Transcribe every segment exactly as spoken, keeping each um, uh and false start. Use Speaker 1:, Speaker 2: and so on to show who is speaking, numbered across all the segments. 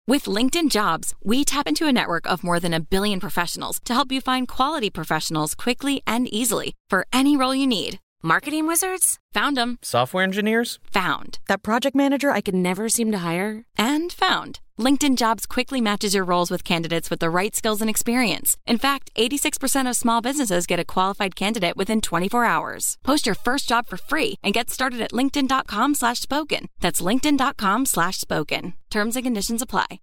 Speaker 1: With LinkedIn Jobs, we tap into a network of more than a billion professionals to help you find quality professionals quickly and easily for any role you need. Marketing wizards? Found them.
Speaker 2: Software engineers?
Speaker 1: Found. That project manager I could never seem to hire? And found. LinkedIn Jobs quickly matches your roles with candidates with the right skills and experience. In fact, eighty-six percent of small businesses get a qualified candidate within twenty-four hours. Post your first job for free and get started at linkedin.com slash spoken. That's linkedin.com slash spoken. Terms and conditions apply.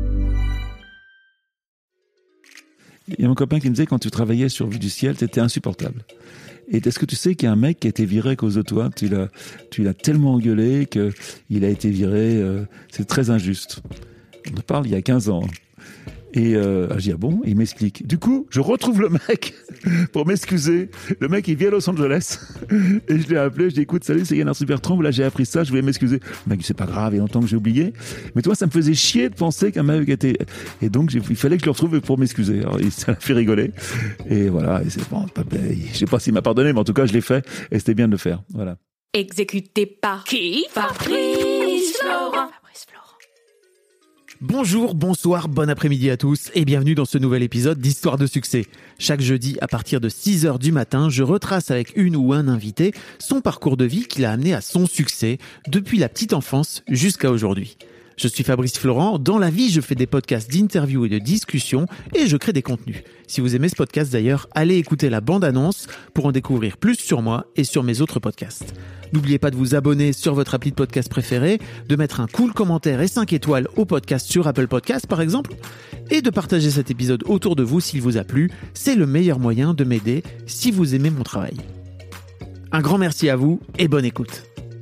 Speaker 3: Il y a mon copain qui me disait quand tu travaillais sur Vue du ciel, t'étais insupportable. Et est-ce que tu sais qu'il y a un mec qui a été viré à cause de toi? Tu l'as, tu l'as tellement engueulé qu'il a été viré. Euh, c'est très injuste. On en parle il y a quinze ans. Et euh, je dis, ah bon? Et il m'explique. Du coup, je retrouve le mec pour m'excuser. Le mec, il vient à Los Angeles. Et je l'ai appelé, je dis, écoute, salut, c'est Yann Arthus-Bertrand. Là, j'ai appris ça, je voulais m'excuser. Le mec, c'est pas grave, il y a longtemps que j'ai oublié. Mais toi, ça me faisait chier de penser qu'un mec était... Et donc, j'ai, il fallait que je le retrouve pour m'excuser. Alors, ça m'a fait rigoler. Et voilà, et c'est bon, pas, je sais pas s'il m'a pardonné, mais en tout cas, je l'ai fait. Et c'était bien de le faire. Voilà.
Speaker 4: Exécuté par qui? Fabrice Florent.
Speaker 5: Bonjour, bonsoir, bon après-midi à tous et bienvenue dans ce nouvel épisode d'Histoire de succès. Chaque jeudi à partir de six heures du matin, je retrace avec une ou un invité son parcours de vie qui l'a amené à son succès depuis la petite enfance jusqu'à aujourd'hui. Je suis Fabrice Florent, dans la vie je fais des podcasts d'interviews et de discussions et je crée des contenus. Si vous aimez ce podcast d'ailleurs, allez écouter la bande-annonce pour en découvrir plus sur moi et sur mes autres podcasts. N'oubliez pas de vous abonner sur votre appli de podcast préféré, de mettre un cool commentaire et cinq étoiles au podcast sur Apple Podcasts par exemple, et de partager cet épisode autour de vous s'il vous a plu. C'est le meilleur moyen de m'aider si vous aimez mon travail. Un grand merci à vous et bonne écoute.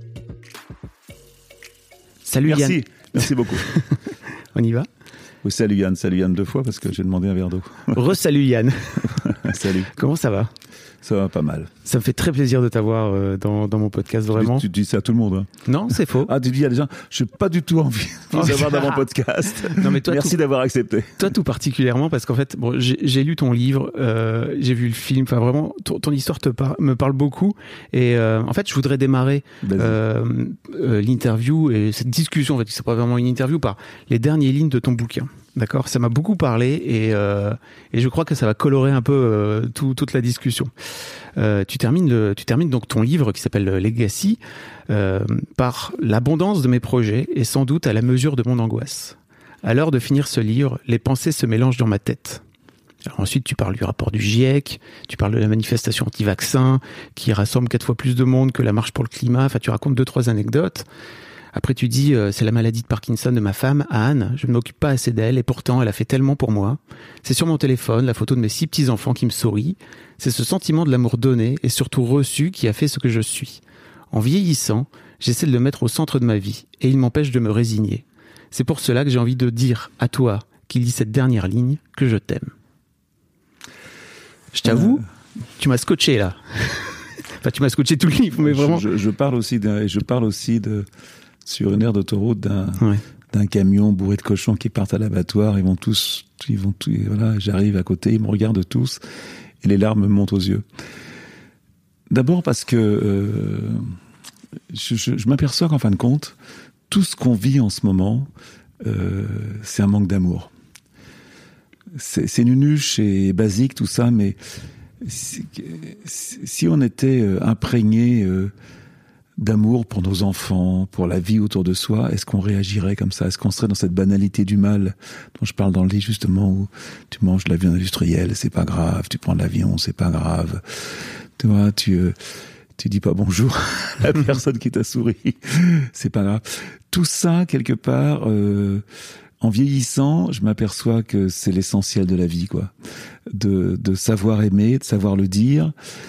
Speaker 5: Salut
Speaker 3: Merci.
Speaker 5: Yann.
Speaker 3: Merci beaucoup.
Speaker 5: On y va?
Speaker 3: Oui, salut Yann, salut Yann deux fois parce que j'ai demandé un verre d'eau.
Speaker 5: Re-salut Yann.
Speaker 3: Salut.
Speaker 5: Comment ça va?
Speaker 3: Ça va pas mal.
Speaker 5: Ça me fait très plaisir de t'avoir euh, dans, dans mon podcast, vraiment.
Speaker 3: Tu, tu dis ça à tout le monde. Hein.
Speaker 5: Non, c'est faux.
Speaker 3: Ah, tu dis à des gens, je n'ai pas du tout envie de vous avoir dans mon podcast.
Speaker 5: Non, mais toi,
Speaker 3: merci
Speaker 5: tout,
Speaker 3: d'avoir accepté.
Speaker 5: Toi, tout particulièrement, parce qu'en fait, bon, j'ai, j'ai lu ton livre, euh, j'ai vu le film, enfin vraiment, ton, ton histoire te par, me parle beaucoup. Et euh, en fait, je voudrais démarrer euh, euh, l'interview et cette discussion, en fait, c'est pas vraiment une interview, par les dernières lignes de ton bouquin. D'accord, ça m'a beaucoup parlé et euh, et je crois que ça va colorer un peu euh, tout, toute la discussion. Euh, tu termines le, tu termines donc ton livre qui s'appelle Legacy euh, par l'abondance de mes projets et sans doute à la mesure de mon angoisse. À l'heure de finir ce livre, les pensées se mélangent dans ma tête. Alors ensuite, tu parles du rapport du GIEC, tu parles de la manifestation anti-vaccin qui rassemble quatre fois plus de monde que la marche pour le climat. Enfin, tu racontes deux trois anecdotes. Après, tu dis, euh, c'est la maladie de Parkinson de ma femme, Anne. Je ne m'occupe pas assez d'elle et pourtant, elle a fait tellement pour moi. C'est sur mon téléphone, la photo de mes six petits-enfants qui me sourient. C'est ce sentiment de l'amour donné et surtout reçu qui a fait ce que je suis. En vieillissant, j'essaie de le mettre au centre de ma vie et il m'empêche de me résigner. C'est pour cela que j'ai envie de dire à toi, qui lis cette dernière ligne, que je t'aime. Je t'avoue, euh... tu m'as scotché là. Enfin, tu m'as scotché tout le livre, mais vraiment.
Speaker 3: Je, je, je parle aussi de, je parle aussi de, sur une aire d'autoroute d'un,
Speaker 5: ouais.
Speaker 3: d'un camion bourré de cochons qui partent à l'abattoir. Ils vont tous, ils vont tous, voilà, j'arrive à côté, ils me regardent tous et les larmes me montent aux yeux. D'abord parce que euh, je, je, je m'aperçois qu'en fin de compte, tout ce qu'on vit en ce moment, euh, c'est un manque d'amour. C'est, c'est nunuche et basique tout ça, mais si, si on était imprégné euh, d'amour pour nos enfants, pour la vie autour de soi, est-ce qu'on réagirait comme ça? Est-ce qu'on serait dans cette banalité du mal dont je parle dans le livre justement, où tu manges de la viande industrielle, c'est pas grave, tu prends de l'avion, c'est pas grave, tu vois, tu euh, tu dis pas bonjour à la personne qui t'a souri, c'est pas grave. Tout ça quelque part, euh, en vieillissant, je m'aperçois que c'est l'essentiel de la vie, quoi, de de savoir aimer, de savoir le dire.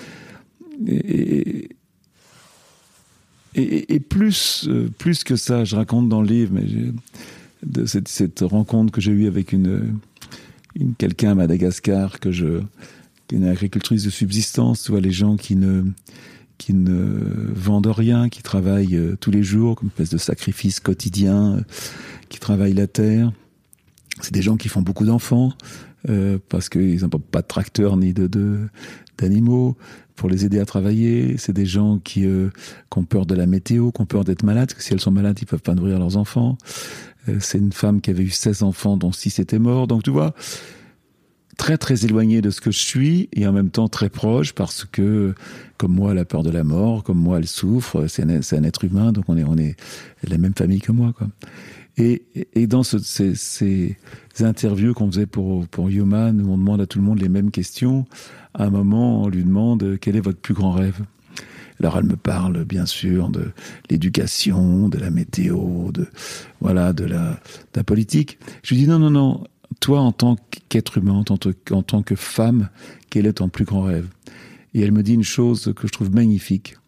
Speaker 3: Et, Et, et plus, euh, plus que ça, je raconte dans le livre, mais de cette, cette rencontre que j'ai eue avec une, une quelqu'un à Madagascar, que je, qui est une agricultrice de subsistance, tu vois, les gens qui ne, qui ne vendent rien, qui travaillent euh, tous les jours, comme une espèce de sacrifice quotidien, euh, qui travaillent la terre. c'est des gens qui font beaucoup d'enfants euh, parce qu'ils n'ont pas de tracteur ni de, de d'animaux pour les aider à travailler. C'est des gens qui, euh, qui ont peur de la météo, qui ont peur d'être malades, parce que si elles sont malades, ils peuvent pas nourrir leurs enfants. Euh, c'est une femme qui avait eu seize enfants, dont six étaient morts. Donc tu vois, très très éloigné de ce que je suis et en même temps très proche, parce que comme moi elle a peur de la mort, comme moi elle souffre, c'est un, c'est un être humain, donc on est on est la même famille que moi, quoi. Et, et dans ce, ces, ces interviews qu'on faisait pour pour Human, où on demande à tout le monde les mêmes questions, à un moment on lui demande quel est votre plus grand rêve. Alors elle me parle bien sûr de l'éducation, de la météo, de voilà de la de la politique. Je lui dis non non non. Toi, en tant qu'être humain, en tant, que, en tant que femme, quel est ton plus grand rêve? Et elle me dit une chose que je trouve magnifique,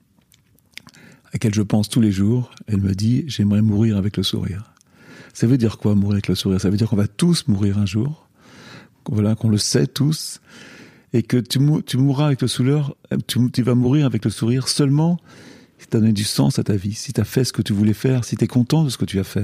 Speaker 3: à laquelle je pense tous les jours. Elle me dit, j'aimerais mourir avec le sourire. Ça veut dire quoi, mourir avec le sourire? Ça veut dire qu'on va tous mourir un jour, voilà, qu'on le sait tous, et que tu, mou- tu mourras avec le sourire, tu, tu vas mourir avec le sourire seulement si tu as donné du sens à ta vie, si tu as fait ce que tu voulais faire, si tu es content de ce que tu as fait.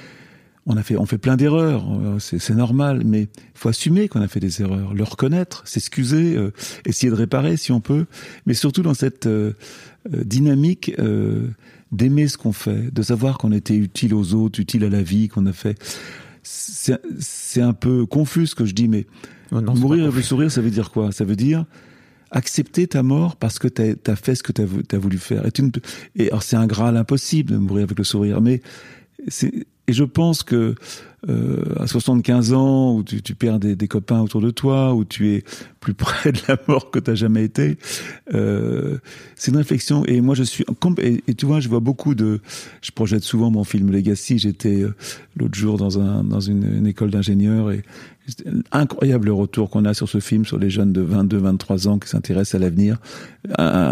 Speaker 3: On a fait, on fait plein d'erreurs, c'est, c'est normal, mais il faut assumer qu'on a fait des erreurs, le reconnaître, s'excuser, euh, essayer de réparer si on peut, mais surtout dans cette euh, dynamique euh, d'aimer ce qu'on fait, de savoir qu'on était utile aux autres, utile à la vie, qu'on a fait. C'est, c'est un peu confus ce que je dis, mais oh non, mourir avec le sourire, ça veut dire quoi? Ça veut dire accepter ta mort parce que t'as, t'as fait ce que t'as, t'as voulu faire. Et, tu ne, et alors c'est un graal impossible de mourir avec le sourire, mais c'est... Et je pense que euh, à soixante-quinze ans, où tu, tu perds des, des copains autour de toi, où tu es plus près de la mort que tu n'as jamais été, euh, c'est une réflexion. Et moi, je suis... Et, et tu vois, je vois beaucoup de... Je projette souvent mon film Legacy. J'étais euh, l'autre jour dans, un, dans une, une école d'ingénieurs et incroyable retour qu'on a sur ce film, sur les jeunes de vingt-deux, vingt-trois ans qui s'intéressent à l'avenir. Euh,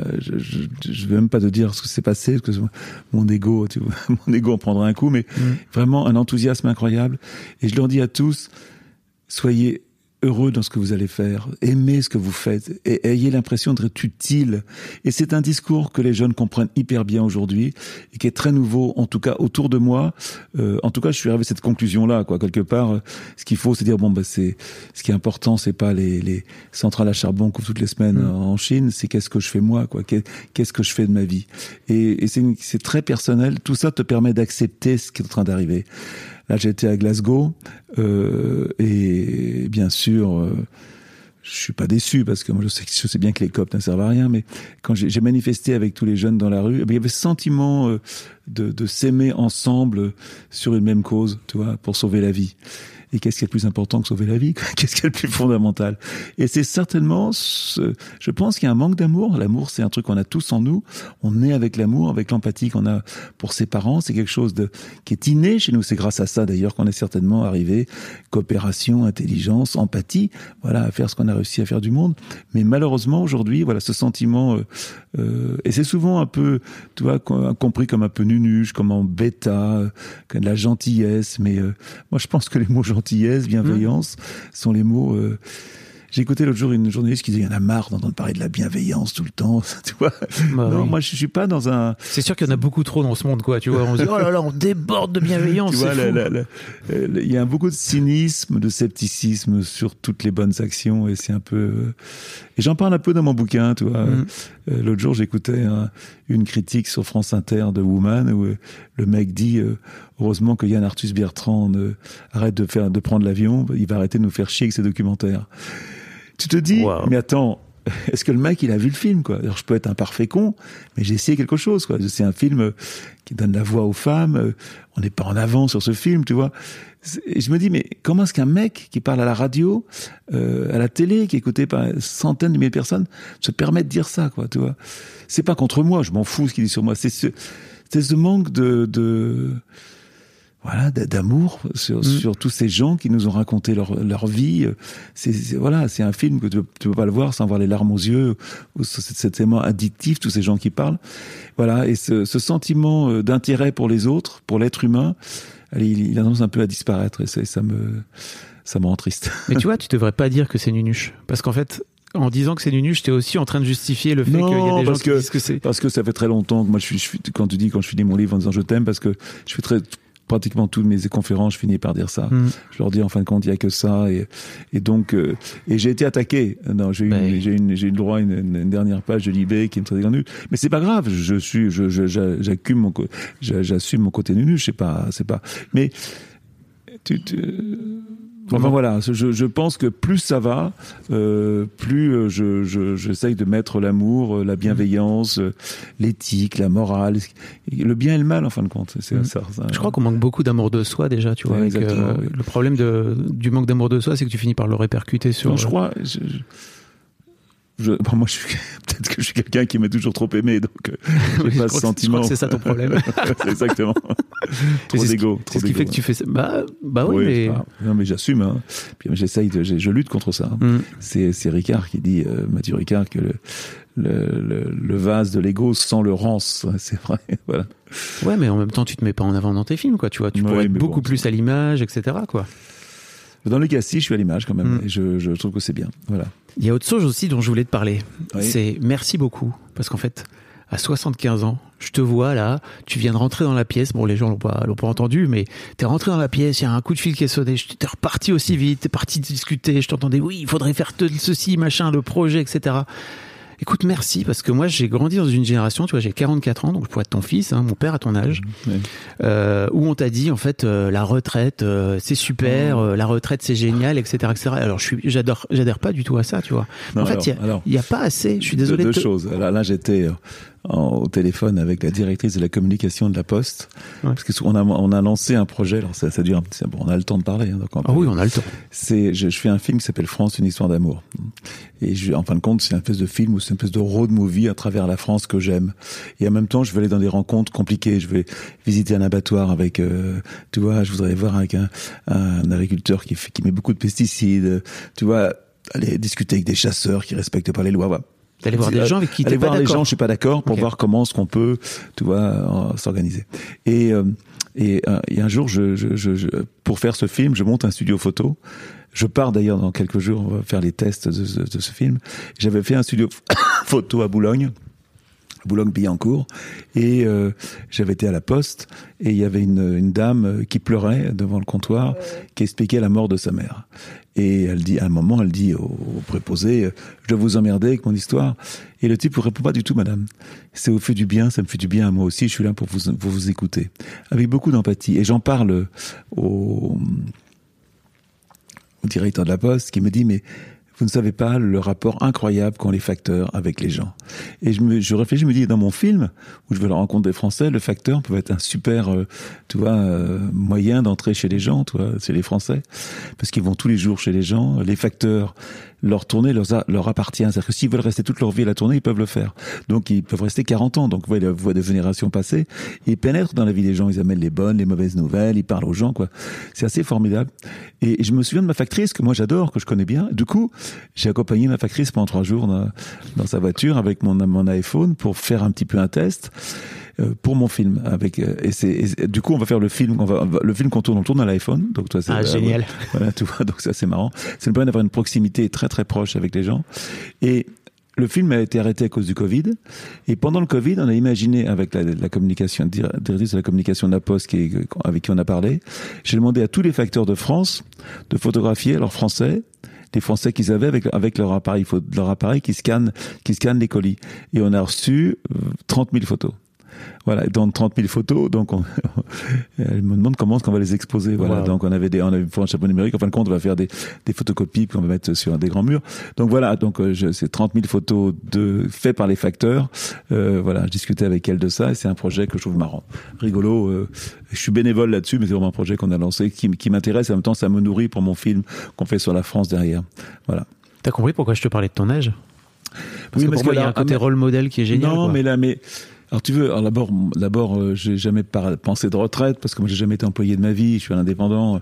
Speaker 3: je ne vais même pas te dire ce que s'est passé, parce que mon ego, tu vois, mon ego en prendra un coup, mais mmh. vraiment un enthousiasme incroyable. Et je leur dis à tous, soyez heureux dans ce que vous allez faire, aimez ce que vous faites et ayez l'impression d'être utile. Et c'est un discours que les jeunes comprennent hyper bien aujourd'hui et qui est très nouveau, en tout cas autour de moi. Euh, en tout cas, je suis arrivé à cette conclusion-là, quoi. Quelque part, euh, ce qu'il faut, c'est dire bon, bah c'est ce qui est important, c'est pas les, les centrales à charbon qu'ouvrent toutes les semaines mmh. en Chine, c'est qu'est-ce que je fais moi, quoi. Qu'est-ce que je fais de ma vie. Et, et c'est, une, c'est très personnel. Tout ça te permet d'accepter ce qui est en train d'arriver. Là, j'étais à Glasgow euh, et bien sûr, euh, je suis pas déçu parce que moi je sais, je sais bien que les C O P ne servent à rien, mais quand j'ai, j'ai manifesté avec tous les jeunes dans la rue, il y avait ce sentiment euh, de, de s'aimer ensemble sur une même cause, tu vois, pour sauver la vie. Et qu'est-ce qui est le plus important que sauver la vie? Qu'est-ce qui est le plus fondamental? Et c'est certainement, ce, je pense qu'il y a un manque d'amour. L'amour, c'est un truc qu'on a tous en nous. On est avec l'amour, avec l'empathie qu'on a pour ses parents. C'est quelque chose de, qui est inné chez nous. C'est grâce à ça, d'ailleurs, qu'on est certainement arrivé. Coopération, intelligence, empathie. Voilà, à faire ce qu'on a réussi à faire du monde. Mais malheureusement, aujourd'hui, voilà, ce sentiment, euh, euh, et c'est souvent un peu, tu vois, compris comme un peu nunuche, comme en bêta, euh, comme de la gentillesse. Mais euh, moi, je pense que les mots gentillesse, bienveillance, mmh. sont les mots... Euh... J'ai écouté l'autre jour une journaliste qui disait « Il y en a marre d'entendre parler de la bienveillance tout le temps. » Tu vois bah, non, oui. Moi, je suis pas dans un...
Speaker 5: C'est sûr qu'il y en a beaucoup trop dans ce monde, quoi. Tu vois, on se dit « Oh là là, on déborde de bienveillance, tu
Speaker 3: vois,
Speaker 5: c'est
Speaker 3: la,
Speaker 5: fou.
Speaker 3: La, la, la, il y a beaucoup de cynisme, de scepticisme sur toutes les bonnes actions et c'est un peu... Et j'en parle un peu dans mon bouquin, tu vois. Mmh. Euh, l'autre jour, j'écoutais un, une critique sur France Inter de Woman où euh, le mec dit euh, « Heureusement que Yann Arthus Bertrand euh, arrête de, faire, de prendre l'avion, il va arrêter de nous faire chier avec ses documentaires. » Tu te dis, wow. mais attends, est-ce que le mec, il a vu le film, quoi? Alors, je peux être un parfait con, mais j'ai essayé quelque chose, quoi. C'est un film qui donne la voix aux femmes. On n'est pas en avant sur ce film, tu vois. Et je me dis, mais comment est-ce qu'un mec qui parle à la radio, euh, à la télé, qui est écouté par centaines de milliers de personnes, se permet de dire ça, quoi, tu vois? C'est pas contre moi, je m'en fous ce qu'il dit sur moi. C'est ce, c'est ce manque de, de, voilà, d'amour sur, mmh. sur tous ces gens qui nous ont raconté leur, leur vie. C'est, c'est, voilà, c'est un film que tu, tu peux pas le voir sans avoir les larmes aux yeux, ou c'est tellement addictif, tous ces gens qui parlent. Voilà, et ce, ce sentiment d'intérêt pour les autres, pour l'être humain, il, il annonce un peu à disparaître, et ça, ça me, ça me rend triste.
Speaker 5: Mais tu vois, tu devrais pas dire que c'est nunuche, parce qu'en fait, en disant que c'est nunuche, t'es aussi en train de justifier le fait non, qu'il y a des gens qui
Speaker 3: que,
Speaker 5: disent que c'est.
Speaker 3: Parce que ça fait très longtemps que moi, je suis, je suis, quand tu dis, quand je finis mon livre en disant je t'aime, parce que je fais très, pratiquement toutes mes conférences, je finis par dire ça. Mmh. Je leur dis en fin de compte, il y a que ça. Et, et donc, euh, et j'ai été attaqué. Non, j'ai eu, ouais. j'ai une, j'ai eu le droit à une, une, une dernière page de Libé qui me traitait nul. Mais c'est pas grave. Je suis, je, je, j'assume mon, j'assume mon côté nul. Je sais pas, c'est pas. Mais tu, tu Enfin voilà, je, je pense que plus ça va, euh, plus je, je, j'essaye de mettre l'amour, la bienveillance, l'éthique, la morale, le bien et le mal en fin de compte. C'est
Speaker 5: mmh.
Speaker 3: ça, ça.
Speaker 5: Je crois qu'on manque beaucoup d'amour de soi déjà, tu vois. Avec, euh, oui. Le problème de, du manque d'amour de soi, c'est que tu finis par le répercuter sur.
Speaker 3: Non, je crois. Je, je... Je, bon, moi, je suis, peut-être que je suis quelqu'un qui m'a toujours trop aimé, donc euh, j'ai
Speaker 5: oui,
Speaker 3: pas ce sentiment.
Speaker 5: Je crois que c'est ça ton problème.
Speaker 3: C'est exactement. Trop
Speaker 5: c'est
Speaker 3: d'ego.
Speaker 5: C'est ce qui fait que tu fais ça. Bah, bah oui,
Speaker 3: oui,
Speaker 5: mais.
Speaker 3: Pas... Non, mais j'assume. Hein. Puis j'essaye de, je, je lutte contre ça. Mm. C'est, c'est Ricard qui dit, euh, Mathieu Ricard, que le, le, le, le vase de l'ego sans le rance. C'est vrai. Voilà.
Speaker 5: Ouais, mais en même temps, tu te mets pas en avant dans tes films, quoi. Tu vois, tu
Speaker 3: ouais,
Speaker 5: pourrais être beaucoup
Speaker 3: bon,
Speaker 5: plus à l'image, et cetera, quoi.
Speaker 3: Dans le cas, si, je suis à l'image quand même. Mm. Et je, je trouve que c'est bien. Voilà.
Speaker 5: Il y a autre chose aussi dont je voulais te parler.
Speaker 3: Oui.
Speaker 5: C'est merci beaucoup. Parce qu'en fait, à soixante-quinze ans, je te vois là, tu viens de rentrer dans la pièce. Bon, les gens l'ont pas, l'ont pas entendu, mais t'es rentré dans la pièce, il y a un coup de fil qui est sonné, t'es reparti aussi vite, t'es parti discuter, je t'entendais, oui, il faudrait faire ceci, machin, le projet, et cetera. Écoute, merci, parce que moi, j'ai grandi dans une génération, tu vois, j'ai quarante-quatre ans, donc je pourrais être ton fils, hein, mon père à ton âge,
Speaker 3: oui.
Speaker 5: euh, où on t'a dit, en fait, euh, la retraite, euh, c'est super, euh, la retraite, c'est génial, et cetera, et cetera. Alors, je suis, j'adore, j'adhère pas du tout à ça, tu vois. Non, en alors, fait, il y, y a pas assez, je suis désolé.
Speaker 3: Deux,
Speaker 5: de
Speaker 3: deux
Speaker 5: te...
Speaker 3: choses. Alors là, j'étais en, au téléphone avec la directrice de la communication de la Poste, ouais. parce que on a, on a lancé un projet, alors ça, ça dure, bon, on a le temps de parler. Hein, donc on
Speaker 5: ah oui, on a le temps.
Speaker 3: C'est, je, je fais un film qui s'appelle France, une histoire d'amour. Et je, en fin de compte, c'est une espèce de film ou c'est une espèce de road movie à travers la France que j'aime. Et en même temps, je vais aller dans des rencontres compliquées. Je vais visiter un abattoir avec, euh, tu vois, je voudrais voir avec un, un agriculteur qui, qui met beaucoup de pesticides. Tu vois, aller discuter avec des chasseurs qui respectent pas les lois. Voilà.
Speaker 5: D'aller voir des gens avec qui t'es
Speaker 3: aller
Speaker 5: pas
Speaker 3: voir
Speaker 5: d'accord.
Speaker 3: Les gens, je suis pas d'accord, pour
Speaker 5: okay.
Speaker 3: voir comment est-ce qu'on peut, tu vois, euh, s'organiser. Et euh, et, euh, et un jour, je, je, je, je, pour faire ce film, je monte un studio photo. Je pars d'ailleurs dans quelques jours, on va faire les tests de, de, de ce film. J'avais fait un studio photo à Boulogne, Boulogne-Billancourt, et euh, j'avais été à la Poste, et il y avait une, une dame qui pleurait devant le comptoir, ouais. qui expliquait la mort de sa mère. Et elle dit, à un moment, elle dit au, au préposé, je dois vous emmerder avec mon histoire. Et le type ne répond pas du tout, madame. Ça vous fait du bien, ça me fait du bien à moi aussi, je suis là pour vous, pour vous écouter. Avec beaucoup d'empathie. Et j'en parle au, au directeur de la Poste, qui me dit, mais vous ne savez pas le rapport incroyable qu'ont les facteurs avec les gens. Et je me, je réfléchis, je me dis, dans mon film, où je veux la rencontre des Français, le facteur peut être un super, euh, tu vois, euh, moyen d'entrer chez les gens, tu vois, chez les Français. Parce qu'ils vont tous les jours chez les gens. Les facteurs, leur tournée leur, a, leur appartient. C'est-à-dire que s'ils veulent rester toute leur vie à la tournée, ils peuvent le faire. Donc, ils peuvent rester quarante ans. Donc, vous voyez la voix de génération passée. Ils pénètrent dans la vie des gens. Ils amènent les bonnes, les mauvaises nouvelles. Ils parlent aux gens, quoi. C'est assez formidable. Et je me souviens de ma factrice, que moi j'adore, que je connais bien. Du coup, j'ai accompagné ma factrice pendant trois jours dans, dans sa voiture avec mon, mon iPhone pour faire un petit peu un test. Euh, pour mon film avec euh, et c'est et, du coup on va faire le film on va, on va le film qu'on tourne on tourne à l'iPhone donc toi c'est
Speaker 5: ah,
Speaker 3: euh,
Speaker 5: génial
Speaker 3: ouais, voilà tu vois donc c'est assez marrant ça nous permet d'avoir une proximité très très proche avec les gens et le film a été arrêté à cause du Covid et pendant le Covid on a imaginé avec la, la communication directrice de la communication de la Poste qui est, avec qui on a parlé j'ai demandé à tous les facteurs de France de photographier leurs Français les Français qu'ils avaient avec, avec leur appareil leur appareil qui scanne qui scanne les colis et on a reçu trente mille photos. Voilà, dans trente mille photos, donc on, elle me demande comment est-ce qu'on va les exposer. Voilà, wow. Donc on avait des, on avait pour un chapeau numérique. En fin de compte, on va faire des, des photocopies qu'on va mettre sur des grands murs. Donc voilà, donc je, c'est trente mille photos de faites par les facteurs. Euh, voilà, je discutais avec elle de ça et c'est un projet que je trouve marrant, rigolo. Euh, je suis bénévole là-dessus, mais c'est vraiment un projet qu'on a lancé qui, qui m'intéresse et en même temps ça me nourrit pour mon film qu'on fait sur la France derrière. Voilà.
Speaker 5: T'as compris pourquoi je te parlais de ton âge? Parce
Speaker 3: oui,
Speaker 5: que
Speaker 3: parce
Speaker 5: pour
Speaker 3: que
Speaker 5: moi, il y a un côté rôle modèle qui est génial.
Speaker 3: Non,
Speaker 5: quoi.
Speaker 3: mais là, mais alors tu veux, alors d'abord, d'abord, euh, j'ai jamais par- pensé de retraite parce que moi j'ai jamais été employé de ma vie, je suis un indépendant.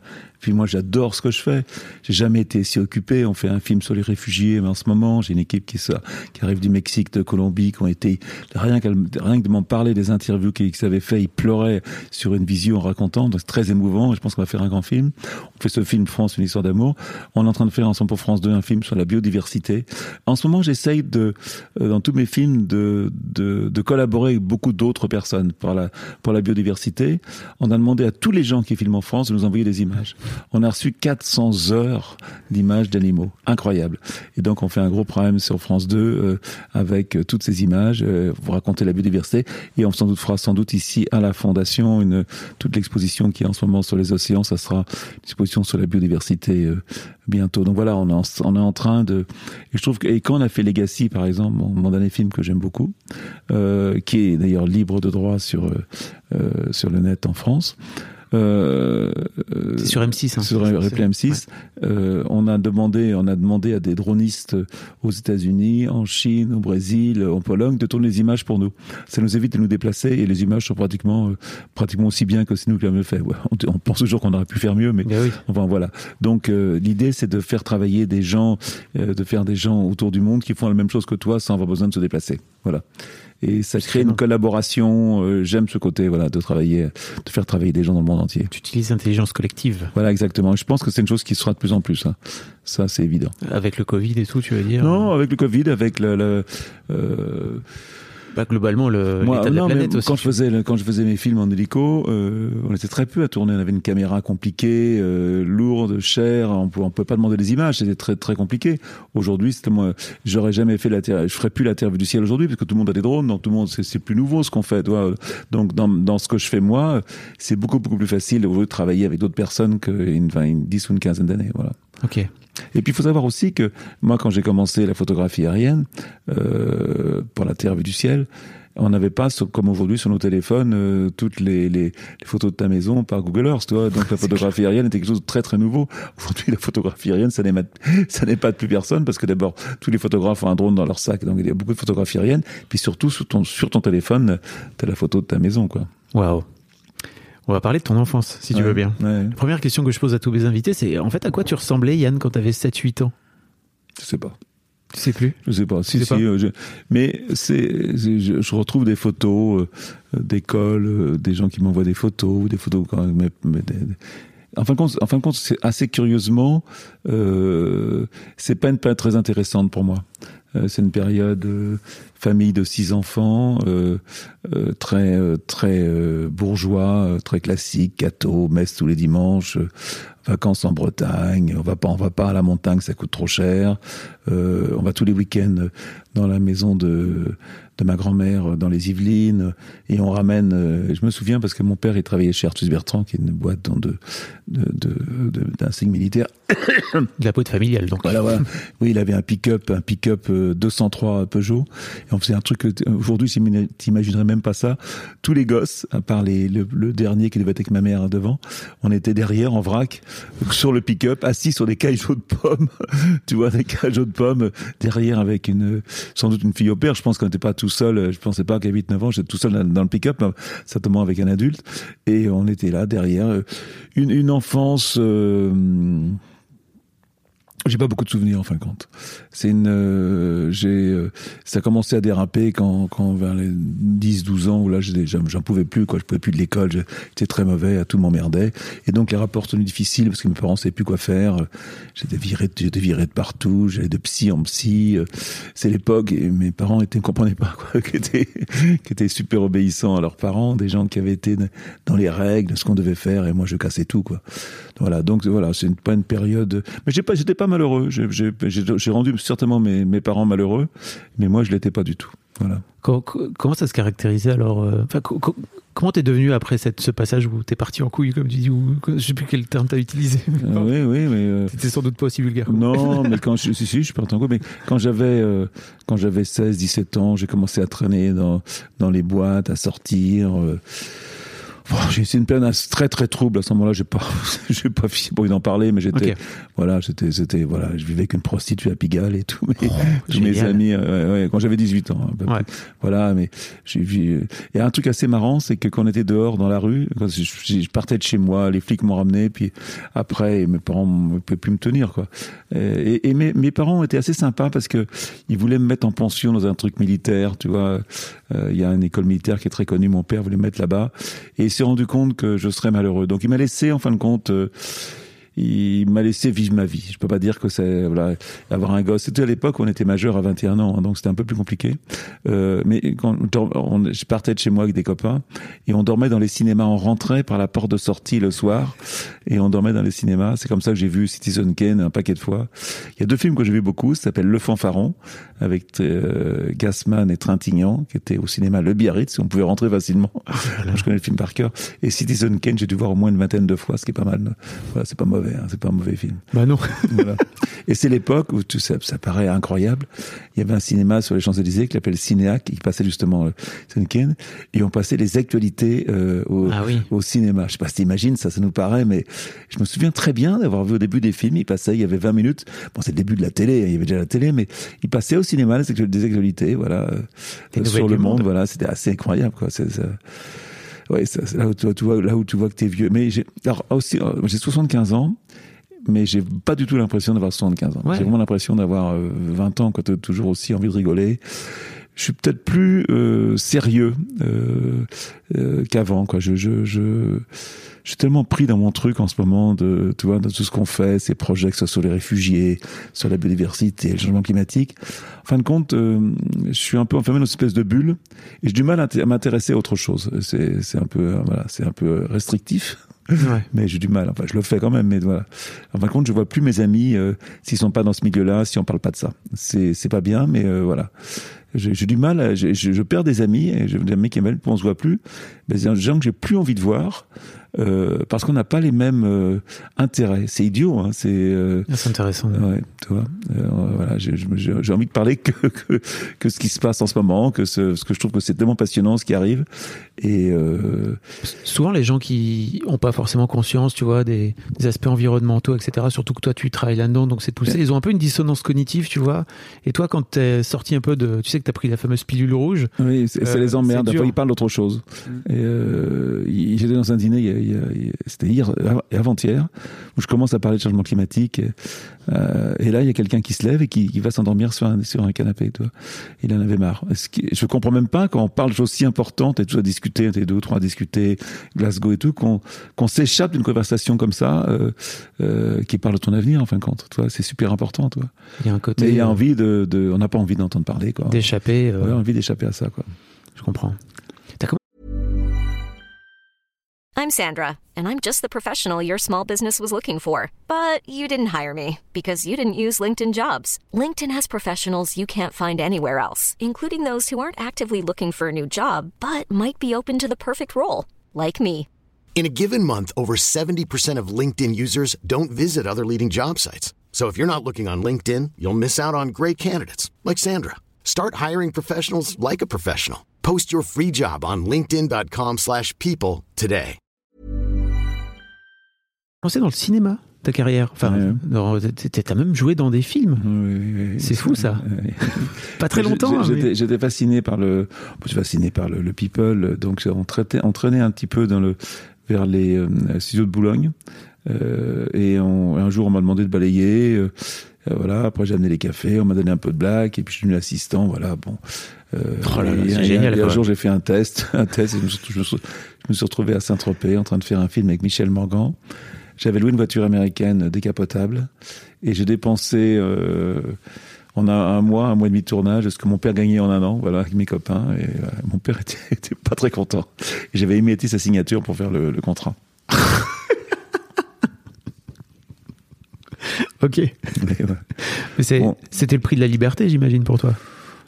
Speaker 3: Puis moi, j'adore ce que je fais. J'ai jamais été si occupé. On fait un film sur les réfugiés, mais en ce moment, j'ai une équipe qui, ça, qui arrive du Mexique, de Colombie, qui ont été, rien, rien que de m'en parler des interviews qu'ils avaient fait, ils pleuraient sur une visio en racontant. Donc c'est très émouvant. Je pense qu'on va faire un grand film. On fait ce film France, une histoire d'amour. On est en train de faire ensemble pour France deux un film sur la biodiversité. En ce moment, j'essaye de, euh, dans tous mes films, de, de, de collaborer avec beaucoup d'autres personnes pour la, pour la biodiversité. On a demandé à tous les gens qui filment en France de nous envoyer des images. On a reçu quatre cents heures d'images d'animaux. Incroyable. Et donc, on fait un gros programme sur France deux, euh, avec euh, toutes ces images, euh, pour raconter la biodiversité. Et on sans doute fera sans doute ici, à la Fondation, une, toute l'exposition qui est en ce moment sur les océans. Ça sera une exposition sur la biodiversité, euh, bientôt. Donc voilà, on est en, on est en train de, et je trouve que, et quand on a fait Legacy, par exemple, mon, mon dernier film que j'aime beaucoup, euh, qui est d'ailleurs libre de droit sur, euh, sur le net en France, Euh,
Speaker 5: c'est sur M six, hein,
Speaker 3: sur Replay M six. Ouais. Euh, on a demandé, on a demandé à des dronistes aux États-Unis, en Chine, au Brésil, en Pologne, de tourner les images pour nous. Ça nous évite de nous déplacer et les images sont pratiquement, euh, pratiquement aussi bien que c'est nous qui l'avons fait. Ouais. On, on pense toujours qu'on aurait pu faire mieux, mais
Speaker 5: oui.
Speaker 3: Enfin voilà. Donc euh, l'idée, c'est de faire travailler des gens, euh, de faire des gens autour du monde qui font la même chose que toi sans avoir besoin de se déplacer. Voilà. Et ça crée une collaboration. Euh, j'aime ce côté, voilà, de travailler, de faire travailler des gens dans le monde entier.
Speaker 5: Tu utilises l'intelligence collective.
Speaker 3: Voilà, exactement. Je pense que c'est une chose qui sera de plus en plus. Hein. Ça, c'est évident.
Speaker 5: Avec le Covid et tout, tu veux dire?
Speaker 3: Non, avec le Covid, avec le. le euh...
Speaker 5: Bah, globalement, le,
Speaker 3: Moi,
Speaker 5: l'état de
Speaker 3: non,
Speaker 5: la planète
Speaker 3: mais
Speaker 5: aussi.
Speaker 3: Quand je faisais, quand je faisais mes films en hélico, euh, on était très peu à tourner. On avait une caméra compliquée, euh, lourde, chère. On peut, on peut pas demander des images. C'était très, très compliqué. Aujourd'hui, c'était moi, j'aurais jamais fait la terre, je ferais plus la Terre vue du ciel aujourd'hui parce que tout le monde a des drones. Donc tout le monde, c'est, c'est plus nouveau ce qu'on fait. Toi. Donc dans, dans ce que je fais moi, c'est beaucoup, beaucoup plus facile au lieu de travailler avec d'autres personnes qu'une vingt, une dix ou une quinzaine d'années. Voilà.
Speaker 5: Ok.
Speaker 3: Et puis il faut savoir aussi que moi, quand j'ai commencé la photographie aérienne euh, pour la Terre vue du ciel, on n'avait pas, comme aujourd'hui sur nos téléphones, euh, toutes les, les, les photos de ta maison par Google Earth, tu vois. Donc la photographie aérienne était quelque chose de très très nouveau. Aujourd'hui, la photographie aérienne, ça n'est, ça n'est pas de plus personne parce que d'abord, tous les photographes ont un drone dans leur sac, donc il y a beaucoup de photographies aériennes. Puis surtout, sur ton, sur ton téléphone, t'as la photo de ta maison, quoi.
Speaker 5: Waouh. On va parler de ton enfance, si
Speaker 3: ouais,
Speaker 5: tu veux bien.
Speaker 3: Ouais.
Speaker 5: La première question que je pose à tous mes invités, c'est en fait à quoi tu ressemblais, Yann, quand tu avais sept huit ans?
Speaker 3: Je sais pas.
Speaker 5: Tu sais plus?
Speaker 3: Je sais pas. Si,
Speaker 5: sais
Speaker 3: si.
Speaker 5: pas.
Speaker 3: Euh, je... Mais c'est, c'est je, je retrouve des photos euh, d'école, euh, des gens qui m'envoient des photos, des photos quand même. Mais, mais des, des... En fin de compte, en fin de compte, c'est assez curieusement, euh, c'est pas une période très intéressante pour moi. Euh, c'est une période euh, famille de six enfants, euh, euh, très euh, très euh, bourgeois, euh, très classique, gâteau, messe tous les dimanches, euh, vacances en Bretagne. On va pas, on va pas à la montagne, ça coûte trop cher. Euh, on va tous les week-ends dans la maison de de ma grand-mère dans les Yvelines et on ramène. Euh, je me souviens parce que mon père il travaillait chez Artus Bertrand, qui est une boîte de de de, de d'insignes militaires.
Speaker 5: De la peau de familiale, donc.
Speaker 3: Voilà, voilà. Oui, il avait un pick-up, un pick-up deux cent trois Peugeot. Et on faisait un truc que aujourd'hui, t'imaginerais même pas ça. Tous les gosses, à part les, le, le dernier qui devait être avec ma mère devant, on était derrière en vrac sur le pick-up, assis sur des cailloux de pommes. Tu vois, des cailloux de pommes derrière avec une, sans doute une fille au père. Je pense qu'on n'était pas tout seul. Je pensais pas qu'à huit neuf ans, j'étais tout seul dans le pick-up, certainement avec un adulte. Et on était là derrière. Une, une enfance. Euh, J'ai pas beaucoup de souvenirs en fin de compte. C'est une, euh, j'ai, euh, ça a commencé à déraper quand, quand vers les dix douze ans où là, j'ai, j'en, j'en pouvais plus, quoi. Je pouvais plus de l'école, j'étais très mauvais, tout m'emmerdait. Et donc, les rapports sont difficiles parce que mes parents savaient plus quoi faire. J'étais viré, j'étais viré de partout, j'allais de psy en psy. C'est l'époque et mes parents étaient, comprenaient pas, quoi, qui étaient, qui étaient super obéissants à leurs parents, des gens qui avaient été dans les règles, ce qu'on devait faire, et moi, je cassais tout, quoi. Voilà. Donc, voilà, c'est une, pas une période, mais j'ai pas, j'étais pas malheureux. J'ai, j'ai, j'ai, j'ai rendu certainement mes, mes parents malheureux, mais moi, je l'étais pas du tout. Voilà.
Speaker 5: Comment, comment ça se caractérisait alors euh, enfin, co- co- Comment t'es devenu après cette, ce passage où t'es parti en couille, comme tu dis, ou je sais plus quel terme t'as utilisé.
Speaker 3: Euh, oui, oui, mais euh,
Speaker 5: c'était sans doute pas aussi vulgaire.
Speaker 3: Non, mais quand je, si, si, je suis parti en couille, mais quand j'avais, euh, quand j'avais seize, dix-sept ans, j'ai commencé à traîner dans, dans les boîtes, à sortir. Euh, Oh, j'ai c'est une période très très trouble à ce moment-là. J'ai pas, j'ai pas envie d'en parler, mais j'étais, okay. voilà, j'étais, c'était, voilà, je vivais avec une prostituée à Pigalle et tout. Mais, oh, tous mes amis, euh, ouais, quand j'avais dix-huit ans. Hein, ouais. Voilà, mais j'ai vu. Il y a un truc assez marrant, c'est que quand on était dehors dans la rue, quand je, je partais de chez moi, les flics m'ont ramené, puis après, mes parents ne pouvaient plus me tenir, quoi. Et, et mes, mes parents étaient assez sympas parce que ils voulaient me mettre en pension dans un truc militaire, tu vois. Euh, il y a une école militaire qui est très connue, mon père voulait me mettre là-bas, et il s'est rendu compte que je serais malheureux. Donc il m'a laissé, en fin de compte, euh, il m'a laissé vivre ma vie. Je peux pas dire que c'est, voilà, avoir un gosse. C'était à l'époque où on était majeur à vingt et un ans, hein, donc c'était un peu plus compliqué. Euh, mais quand on, on, je partais de chez moi avec des copains et on dormait dans les cinémas. On rentrait par la porte de sortie le soir et on dormait dans les cinémas. C'est comme ça que j'ai vu Citizen Kane un paquet de fois. Il y a deux films que j'ai vu beaucoup. Ça s'appelle Le Fanfaron avec euh, Gassman et Trintignant qui était au cinéma Le Biarritz. On pouvait rentrer facilement. Voilà. Je connais le film par cœur. Et Citizen Kane, j'ai dû voir au moins une vingtaine de fois, ce qui est pas mal. Voilà, c'est pas mauvais. C'est pas un mauvais film.
Speaker 5: Bah non.
Speaker 3: Voilà. Et c'est l'époque où tout ça, ça paraît incroyable. Il y avait un cinéma sur les Champs-Élysées qui s'appelle Cinéac, qui passait justement euh, Ken, et on passait les actualités euh, au, ah oui. au cinéma. Je sais pas si t'imagines, ça, ça nous paraît, mais je me souviens très bien d'avoir vu au début des films, il passait, il y avait vingt minutes. Bon, c'est le début de la télé, il y avait déjà la télé, mais il passait au cinéma des actualités, voilà, euh, sur le monde, monde, voilà, c'était assez incroyable, quoi. C'est ça. Ouais, c'est là où tu, tu vois, là où tu vois que t'es vieux. Mais j'ai, alors aussi, j'ai soixante-quinze ans, mais j'ai pas du tout l'impression d'avoir soixante-quinze ans. Ouais. J'ai vraiment l'impression d'avoir vingt ans, quand t'as toujours aussi envie de rigoler. Je suis peut-être plus euh, sérieux euh, euh, qu'avant, quoi. Je, je, je, je suis tellement pris dans mon truc en ce moment de, tu vois, de tout ce qu'on fait, ces projets, que ce soit sur les réfugiés, sur la biodiversité, le changement climatique. En fin de compte, euh, je suis un peu enfermé dans une espèce de bulle et j'ai du mal à, à m'intéresser à autre chose. C'est, c'est un peu, euh, voilà, c'est un peu restrictif. Ouais. Mais j'ai du mal, enfin je le fais quand même, mais voilà. En fin de compte, je vois plus mes amis euh, s'ils sont pas dans ce milieu-là, si on parle pas de ça. C'est c'est pas bien, mais euh, voilà. J'ai, j'ai du mal, à, j'ai, je, je perds des amis, et j'ai des amis qui m'aiment, on se voit plus. Mais c'est des gens que j'ai plus envie de voir. Euh, parce qu'on n'a pas les mêmes euh, intérêts. C'est idiot, hein. C'est, euh,
Speaker 5: c'est intéressant.
Speaker 3: Ouais, tu vois. Euh, voilà, j'ai, j'ai, j'ai envie de parler que, que que ce qui se passe en ce moment, que ce, ce que je trouve que c'est tellement passionnant ce qui arrive. Et euh...
Speaker 5: souvent les gens qui ont pas forcément conscience, tu vois, des, des aspects environnementaux, et cetera. Surtout que toi tu travailles là-dedans, donc c'est poussé. Ouais. Ils ont un peu une dissonance cognitive, tu vois. Et toi, quand t'es sorti un peu de, tu sais que t'as pris la fameuse pilule rouge.
Speaker 3: Oui, c'est, euh, ça les emmerde. Parfois ils parlent d'autre chose. Mmh. Et euh, j'étais dans un dîner. Il y a, il y a, c'était hier et avant-hier où je commence à parler de changement climatique et, euh, et là il y a quelqu'un qui se lève et qui, qui va s'endormir sur un, sur un canapé, tu vois. Il en avait marre. Est-ce que, je comprends même pas quand on parle de choses si importantes et tout à discuter, on était deux ou trois à discuter, Glasgow et tout, qu'on, qu'on s'échappe d'une conversation comme ça euh, euh, qui parle de ton avenir en fin de compte, tu vois. C'est super important, tu vois.
Speaker 5: Il y a un côté.
Speaker 3: Mais il y a envie de, de on n'a pas envie d'entendre parler, quoi.
Speaker 5: D'échapper. Euh...
Speaker 3: Ouais, envie d'échapper à ça, quoi.
Speaker 5: Je comprends.
Speaker 2: I'm Sandra, and I'm just the professional your small business was looking for. But you didn't hire me because you didn't use LinkedIn Jobs. LinkedIn has professionals you can't find anywhere else, including those who aren't actively looking for a new job, but might be open to the perfect role, like me.
Speaker 6: In a given month, over seventy percent of LinkedIn users don't visit other leading job sites. So if you're not looking on LinkedIn, you'll miss out on great candidates, like Sandra. Start hiring professionals like a professional. Post your free job on linkedin.com slash people today.
Speaker 5: C'est dans le cinéma, ta carrière. Enfin, ouais. dans, t'as même joué dans des films.
Speaker 3: Oui, oui, oui,
Speaker 5: c'est fou, ça.
Speaker 3: Oui.
Speaker 5: Pas très longtemps.
Speaker 3: J'étais,
Speaker 5: mais...
Speaker 3: j'étais fasciné par le, fasciné par le, le people. Donc, on traitait, on traînait un petit peu dans le, vers les euh, studios de Boulogne. Euh, et on, un jour, on m'a demandé de balayer. Euh, euh, voilà. Après, j'ai amené les cafés. On m'a donné un peu de blague. Et puis, je suis devenu assistant. Voilà. Bon. Euh, oh là là, c'est et, génial. Et un jour, j'ai fait un test, un test. Et je me suis, je me suis, je me suis retrouvé à Saint-Tropez en train de faire un film avec Michel Morgan. J'avais loué une voiture américaine décapotable et j'ai dépensé euh, on a un mois, un mois et demi de tournage, ce que mon père gagnait en un an, voilà, avec mes copains. Et euh, mon père était, était pas très content. Et j'avais émis sa signature pour faire le, le contrat.
Speaker 5: Ok. Mais, ouais. Mais c'est, bon. C'était le prix de la liberté, j'imagine, pour toi.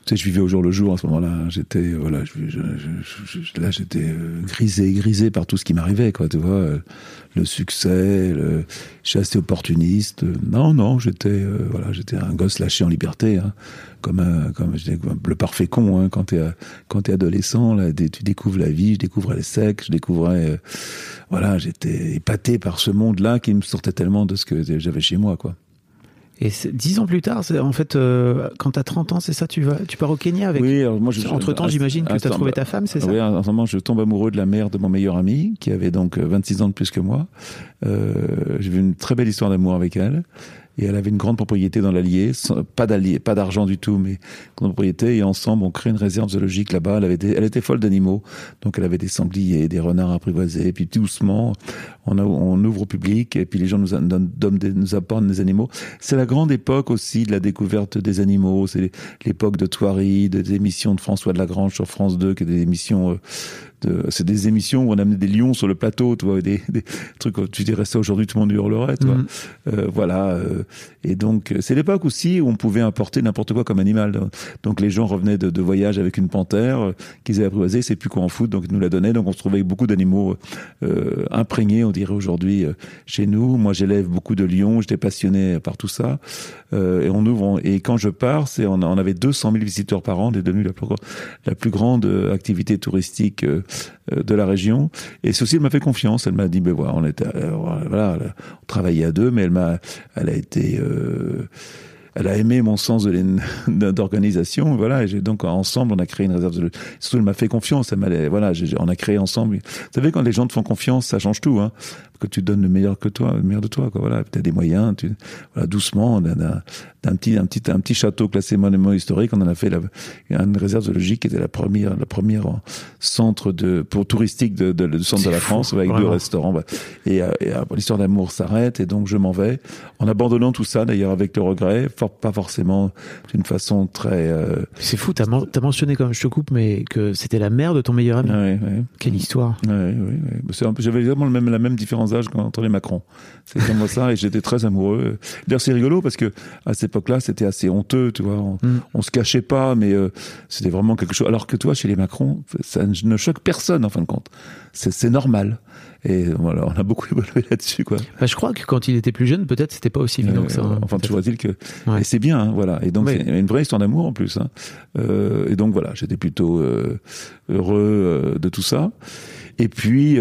Speaker 3: Tu sais, je vivais au jour le jour à ce moment-là. J'étais, voilà, je, je, je, je, là, j'étais euh, grisé, grisé par tout ce qui m'arrivait, quoi. Tu vois, euh, le succès, le, je suis assez opportuniste. Non, non, j'étais, euh, voilà, j'étais un gosse lâché en liberté, hein, comme un, comme je dis, le parfait con, hein. Quand t'es, quand t'es adolescent, là, tu découvres la vie, je découvrais les sexes, je découvrais, euh, voilà, j'étais épaté par ce monde-là qui me sortait tellement de ce que j'avais chez moi, quoi.
Speaker 5: Et dix ans plus tard, c'est, en fait, euh, quand t'as trente ans, c'est ça, tu vas, tu pars au Kenya avec.
Speaker 3: Oui, alors moi, je,
Speaker 5: entre-temps, j'imagine que t'as trouvé ta femme, c'est ça?
Speaker 3: Oui, à un moment, je tombe amoureux de la mère de mon meilleur ami, qui avait donc vingt-six ans de plus que moi. Euh, j'ai vu une très belle histoire d'amour avec elle. Et elle avait une grande propriété dans l'Allier, pas d'Allier, pas d'argent du tout, mais une grande propriété. Et ensemble, on crée une réserve zoologique là-bas. Elle avait des, elle était folle d'animaux, donc elle avait des sangliers, des renards apprivoisés. Et puis doucement, on, a, on ouvre au public, et puis les gens nous, donnent, donnent des, nous apportent des animaux. C'est la grande époque aussi de la découverte des animaux. C'est l'époque de Thoiry, des émissions de François de Lagrange sur France deux, qui est des émissions. Euh, De, c'est des émissions où on amenait des lions sur le plateau, tu vois, des, des trucs, tu dirais ça aujourd'hui, tout le monde hurlerait, tu vois. Mmh. Euh, voilà. Euh, et donc, c'est l'époque aussi où on pouvait importer n'importe quoi comme animal. Donc, les gens revenaient de, de voyage avec une panthère euh, qu'ils avaient apprivoisée, c'est plus quoi en foutre, donc ils nous la donnaient. Donc, on se trouvait avec beaucoup d'animaux euh, imprégnés, on dirait aujourd'hui, euh, chez nous. Moi, j'élève beaucoup de lions, j'étais passionné par tout ça. Euh, et on ouvre, on, et quand je pars, c'est, on, on avait deux cent mille visiteurs par an, c'est devenu la plus, la plus grande activité touristique euh, de la région. Et ceci, elle m'a fait confiance. Elle m'a dit, ben voilà, on était, euh, voilà, on travaillait à deux, mais elle m'a, elle a été, euh, elle a aimé mon sens de d'organisation, voilà. Et j'ai donc ensemble, on a créé une réserve. De... Surtout, elle m'a fait confiance. Elle m'a, voilà, j'ai, on a créé ensemble. Vous savez, quand les gens te font confiance, ça change tout, hein. Que tu donnes le meilleur que toi, le meilleur de toi, quoi. Voilà, t'as des moyens, tu, voilà, doucement, d'un, d'un, d'un petit, un petit, un petit château classé monument historique, on en a fait la, une réserve zoologique qui était la première, la première centre de, pour touristique de, de, de centre C'est de la fou, France, avec vraiment. Deux restaurants. Bah, et, et, et l'histoire d'amour s'arrête, et donc je m'en vais, en abandonnant tout ça, d'ailleurs, avec le regret, for, pas forcément d'une façon très. Euh...
Speaker 5: C'est fou, t'as, man, t'as mentionné, comme je te coupe, mais que c'était la mère de ton meilleur ami.
Speaker 3: Ouais, ouais.
Speaker 5: Quelle histoire.
Speaker 3: Ouais, ouais, ouais. C'est un peu, j'avais vraiment le même, la même différence d'âge qu'Anthony Macron. C'est comme moi ça, et j'étais très amoureux. D'ailleurs, c'est rigolo parce que à cette époque-là, c'était assez honteux, tu vois. On, mm. on se cachait pas, mais euh, c'était vraiment quelque chose. Alors que toi, chez les Macron, ça ne choque personne en fin de compte. C'est, c'est normal. Et voilà, on a beaucoup évolué là-dessus, quoi.
Speaker 5: Bah, je crois que quand il était plus jeune, peut-être c'était pas aussi évident euh, que ça. Hein,
Speaker 3: enfin, toujours est-il que. Ouais. Et c'est bien, hein, voilà. Et donc, oui. C'est une vraie histoire d'amour en plus. Hein. Euh, et donc, voilà, j'étais plutôt euh, heureux euh, de tout ça. Et puis,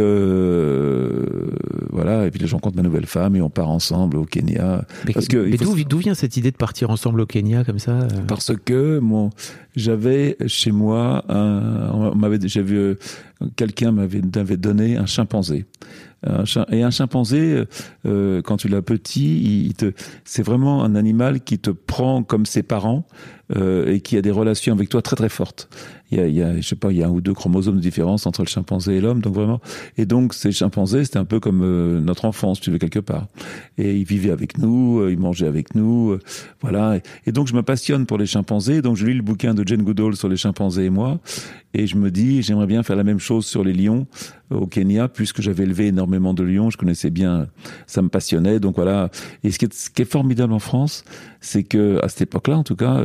Speaker 3: euh, voilà, et puis je rencontre ma nouvelle femme et on part ensemble au Kenya.
Speaker 5: Mais,
Speaker 3: parce que,
Speaker 5: mais d'où,
Speaker 3: faut...
Speaker 5: d'où vient cette idée de partir ensemble au Kenya comme ça?
Speaker 3: Parce que mon, j'avais chez moi un, on m'avait, j'avais, quelqu'un m'avait, m'avait donné un chimpanzé. Un chim, et un chimpanzé, euh, quand tu l'as petit, il te, c'est vraiment un animal qui te prend comme ses parents euh, et qui a des relations avec toi très très fortes. Il y a, il y a, je sais pas, il y a un ou deux chromosomes de différence entre le chimpanzé et l'homme, donc vraiment. Et donc ces chimpanzés, c'était un peu comme euh, notre enfance, tu veux quelque part. Et ils vivaient avec nous, euh, ils mangeaient avec nous, euh, voilà. Et, et donc je me passionne pour les chimpanzés. Donc je lis le bouquin de Jane Goodall sur les chimpanzés et moi, et je me dis, j'aimerais bien faire la même chose sur les lions euh, au Kenya, puisque j'avais élevé énormément de lions, je connaissais bien, ça me passionnait. Donc voilà. Et ce qui est, ce qui est formidable en France, c'est que à cette époque-là, en tout cas,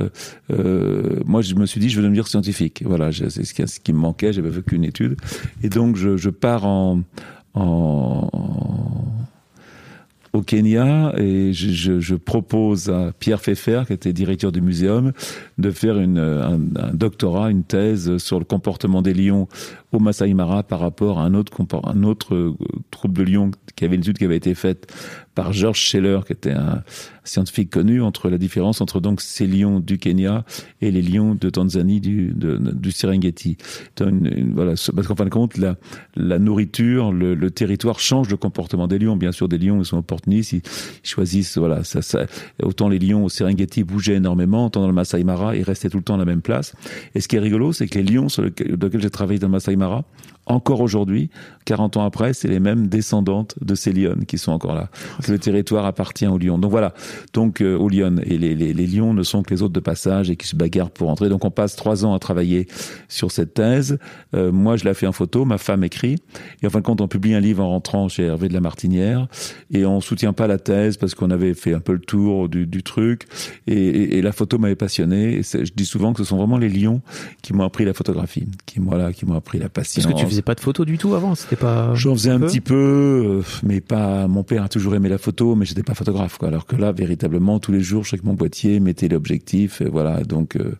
Speaker 3: euh, moi je me suis dit, je veux devenir scientifique. Voilà, c'est ce qui, ce qui me manquait. J'avais fait qu'une étude, et donc je, je pars en, en, au Kenya et je, je, je propose à Pierre Pfeffer, qui était directeur du muséum, de faire une, un, un doctorat, une thèse sur le comportement des lions au Masai Mara par rapport à un autre, un autre troupe de lions qui avait une étude qui avait été faite par George Scheller, qui était un scientifique connu, entre la différence entre donc ces lions du Kenya et les lions de Tanzanie du, de, du Serengeti. Une, une, voilà, parce qu'en fin de compte, la, la nourriture, le, le territoire change le comportement des lions. Bien sûr, des lions, ils sont opportunistes, ils, ils choisissent, voilà, ça, ça, autant les lions au Serengeti bougeaient énormément, autant dans le Masai Mara, ils restaient tout le temps à la même place. Et ce qui est rigolo, c'est que les lions sur lequel, dans lesquels j'ai travaillé dans le Masai Mara, encore aujourd'hui, quarante ans après, c'est les mêmes descendantes de ces lionnes qui sont encore là. que le territoire appartient aux lions. Donc voilà, donc euh, aux lions. Et les, les, les lions ne sont que les hôtes de passage et qui se bagarrent pour entrer. Donc on passe trois ans à travailler sur cette thèse. Euh, moi, je la fais en photo, ma femme écrit. Et en fin de compte, on publie un livre en rentrant chez Hervé de la Martinière. Et on soutient pas la thèse parce qu'on avait fait un peu le tour du, du truc. Et, et, et la photo m'avait passionné. Et je dis souvent que ce sont vraiment les lions qui m'ont appris la photographie, qui, voilà, qui m'ont appris la passion.
Speaker 5: Parce que tu faisais pas de photos du tout avant, c'était pas...
Speaker 3: J'en faisais un, un petit peu, euh, mais pas... Mon père a toujours aimé la photo, mais j'étais pas photographe, quoi. Alors que là, véritablement, tous les jours, je avec mon boîtier, mettais l'objectif, et voilà, donc... Euh,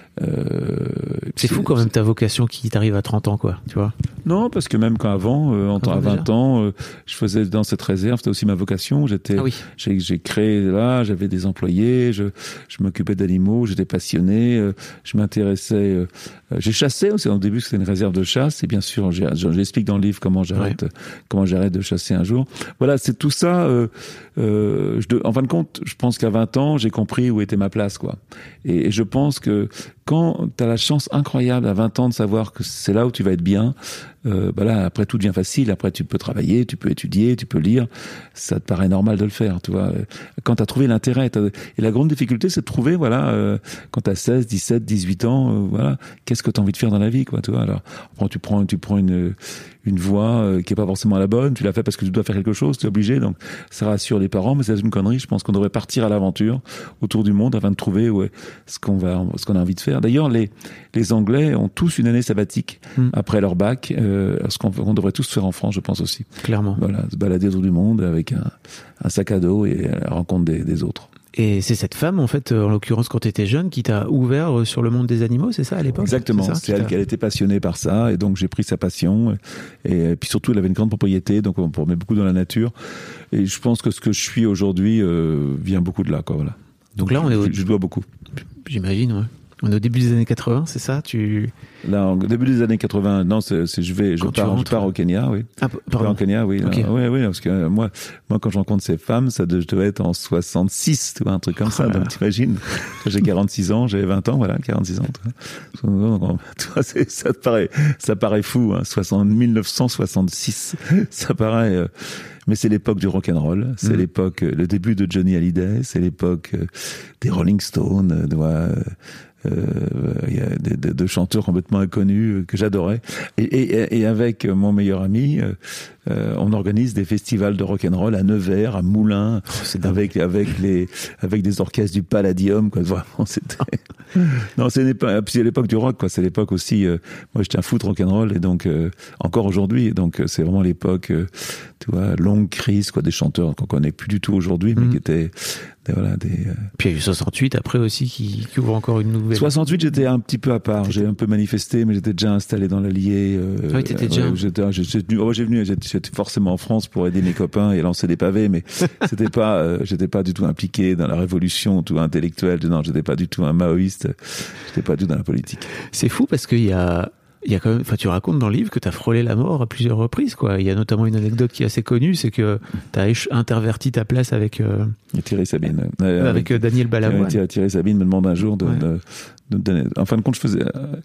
Speaker 3: Euh,
Speaker 5: c'est fou quand même ta vocation qui t'arrive à trente ans, quoi, tu vois.
Speaker 3: Non, parce que même quand avant, euh, en à vingt ans, euh, je faisais dans cette réserve, c'était aussi ma vocation. J'étais, ah oui. j'ai, j'ai créé là, j'avais des employés, je, je m'occupais d'animaux, j'étais passionné, euh, je m'intéressais, euh, j'ai chassé aussi au début, c'était une réserve de chasse, et bien sûr, j'ai, j'explique dans le livre comment j'arrête, ouais. comment j'arrête de chasser un jour. Voilà, c'est tout ça. Euh, euh, je, en fin de compte, je pense qu'à vingt ans, j'ai compris où était ma place, quoi. Et, et je pense que quand tu as la chance incroyable à vingt ans de savoir que c'est là où tu vas être bien, euh, bah là, après tout devient facile, après tu peux travailler, tu peux étudier, tu peux lire, ça te paraît normal de le faire, tu vois. Quand tu as trouvé l'intérêt, t'as... et la grande difficulté, c'est de trouver, voilà, euh, quand tu as seize, dix-sept, dix-huit ans, euh, voilà, qu'est-ce que tu as envie de faire dans la vie, quoi, tu vois. Alors, après, tu prends, tu prends une, une voie euh, qui est pas forcément la bonne, tu l'as fait parce que tu dois faire quelque chose, tu es obligé, donc ça rassure les parents, mais c'est une connerie. Je pense qu'on devrait partir à l'aventure autour du monde afin de trouver ouais, ce qu'on va, ce qu'on a envie de faire. D'ailleurs, les, les Anglais ont tous une année sabbatique mmh. après leur bac, euh, ce qu'on, qu'on devrait tous faire en France, je pense aussi.
Speaker 5: Clairement.
Speaker 3: Voilà, se balader autour du monde avec un, un sac à dos et à la rencontre des, des autres.
Speaker 5: Et c'est cette femme, en fait, en l'occurrence, quand tu étais jeune, qui t'a ouvert sur le monde des animaux, c'est ça, à l'époque?
Speaker 3: Exactement,
Speaker 5: c'est, ça,
Speaker 3: c'est elle qui était passionnée par ça, et donc j'ai pris sa passion, et, et puis surtout, elle avait une grande propriété, donc on promenait beaucoup dans la nature, et je pense que ce que je suis aujourd'hui euh, vient beaucoup de là, quoi, voilà.
Speaker 5: Donc là, on est au...
Speaker 3: je, je dois beaucoup.
Speaker 5: J'imagine, ouais. On est au début des années quatre-vingts, c'est ça? Tu...
Speaker 3: Là, au début des années quatre-vingts, non, c'est, c'est je vais, je pars, je pars au Kenya, oui.
Speaker 5: Ah,
Speaker 3: je pars au Kenya, oui.
Speaker 5: Okay.
Speaker 3: Là, oui, oui, parce que euh, moi, moi, quand je rencontre ces femmes, ça de, je devais être en soixante-six, tu vois, un truc comme ça. Oh donc, t'imagines, j'ai quarante-six ans, j'avais vingt ans, voilà, quarante-six ans. Tu vois, tu vois c'est, ça paraît, ça paraît fou, hein, soixante, mille neuf cent soixante-six, ça paraît. Euh, mais c'est l'époque du rock'n'roll, c'est mmh. l'époque, le début de Johnny Hallyday, c'est l'époque des Rolling Stones, de, euh, il y a des, des, des chanteurs complètement inconnus que j'adorais. Et, et, et avec mon meilleur ami, euh, on organise des festivals de rock'n'roll à Nevers, à Moulins, oh, avec avec les avec des orchestres du Palladium, quoi. Vraiment, c'était. Non, c'est pas. C'est l'époque du rock, quoi. C'est l'époque aussi. Euh, moi, j'étais un fou de rock'n'roll, et donc euh, encore aujourd'hui. Donc, c'est vraiment l'époque. Euh, tu vois, longue crise, quoi, des chanteurs qu'on connaît plus du tout aujourd'hui, mais mmh. qui étaient. Des, voilà, des, euh...
Speaker 5: Puis il y a eu soixante-huit après aussi qui, qui ouvre encore une nouvelle.
Speaker 3: soixante-huit, j'étais un petit peu à part. J'ai un peu manifesté, mais j'étais déjà installé dans l'Allier. Euh,
Speaker 5: ah oui, t'étais déjà.
Speaker 3: Ouais, j'étais, j'étais, oh, j'ai venu, j'étais, j'étais forcément en France pour aider mes copains et lancer des pavés, mais c'était pas, euh, j'étais pas du tout impliqué dans la révolution, tout intellectuelle. Non, j'étais pas du tout un maoïste. J'étais pas du tout dans la politique.
Speaker 5: C'est fou parce qu'il y a. Il y a quand même, enfin, tu racontes dans le livre que tu as frôlé la mort à plusieurs reprises, quoi. Il y a notamment une anecdote qui est assez connue, c'est que tu as interverti ta place avec euh,
Speaker 3: Thierry Sabine,
Speaker 5: euh, avec euh, Daniel Balavoine.
Speaker 3: Thierry, Thierry Sabine me demande un jour de, ouais. de, de, de, de, en fin de compte, je faisais, euh,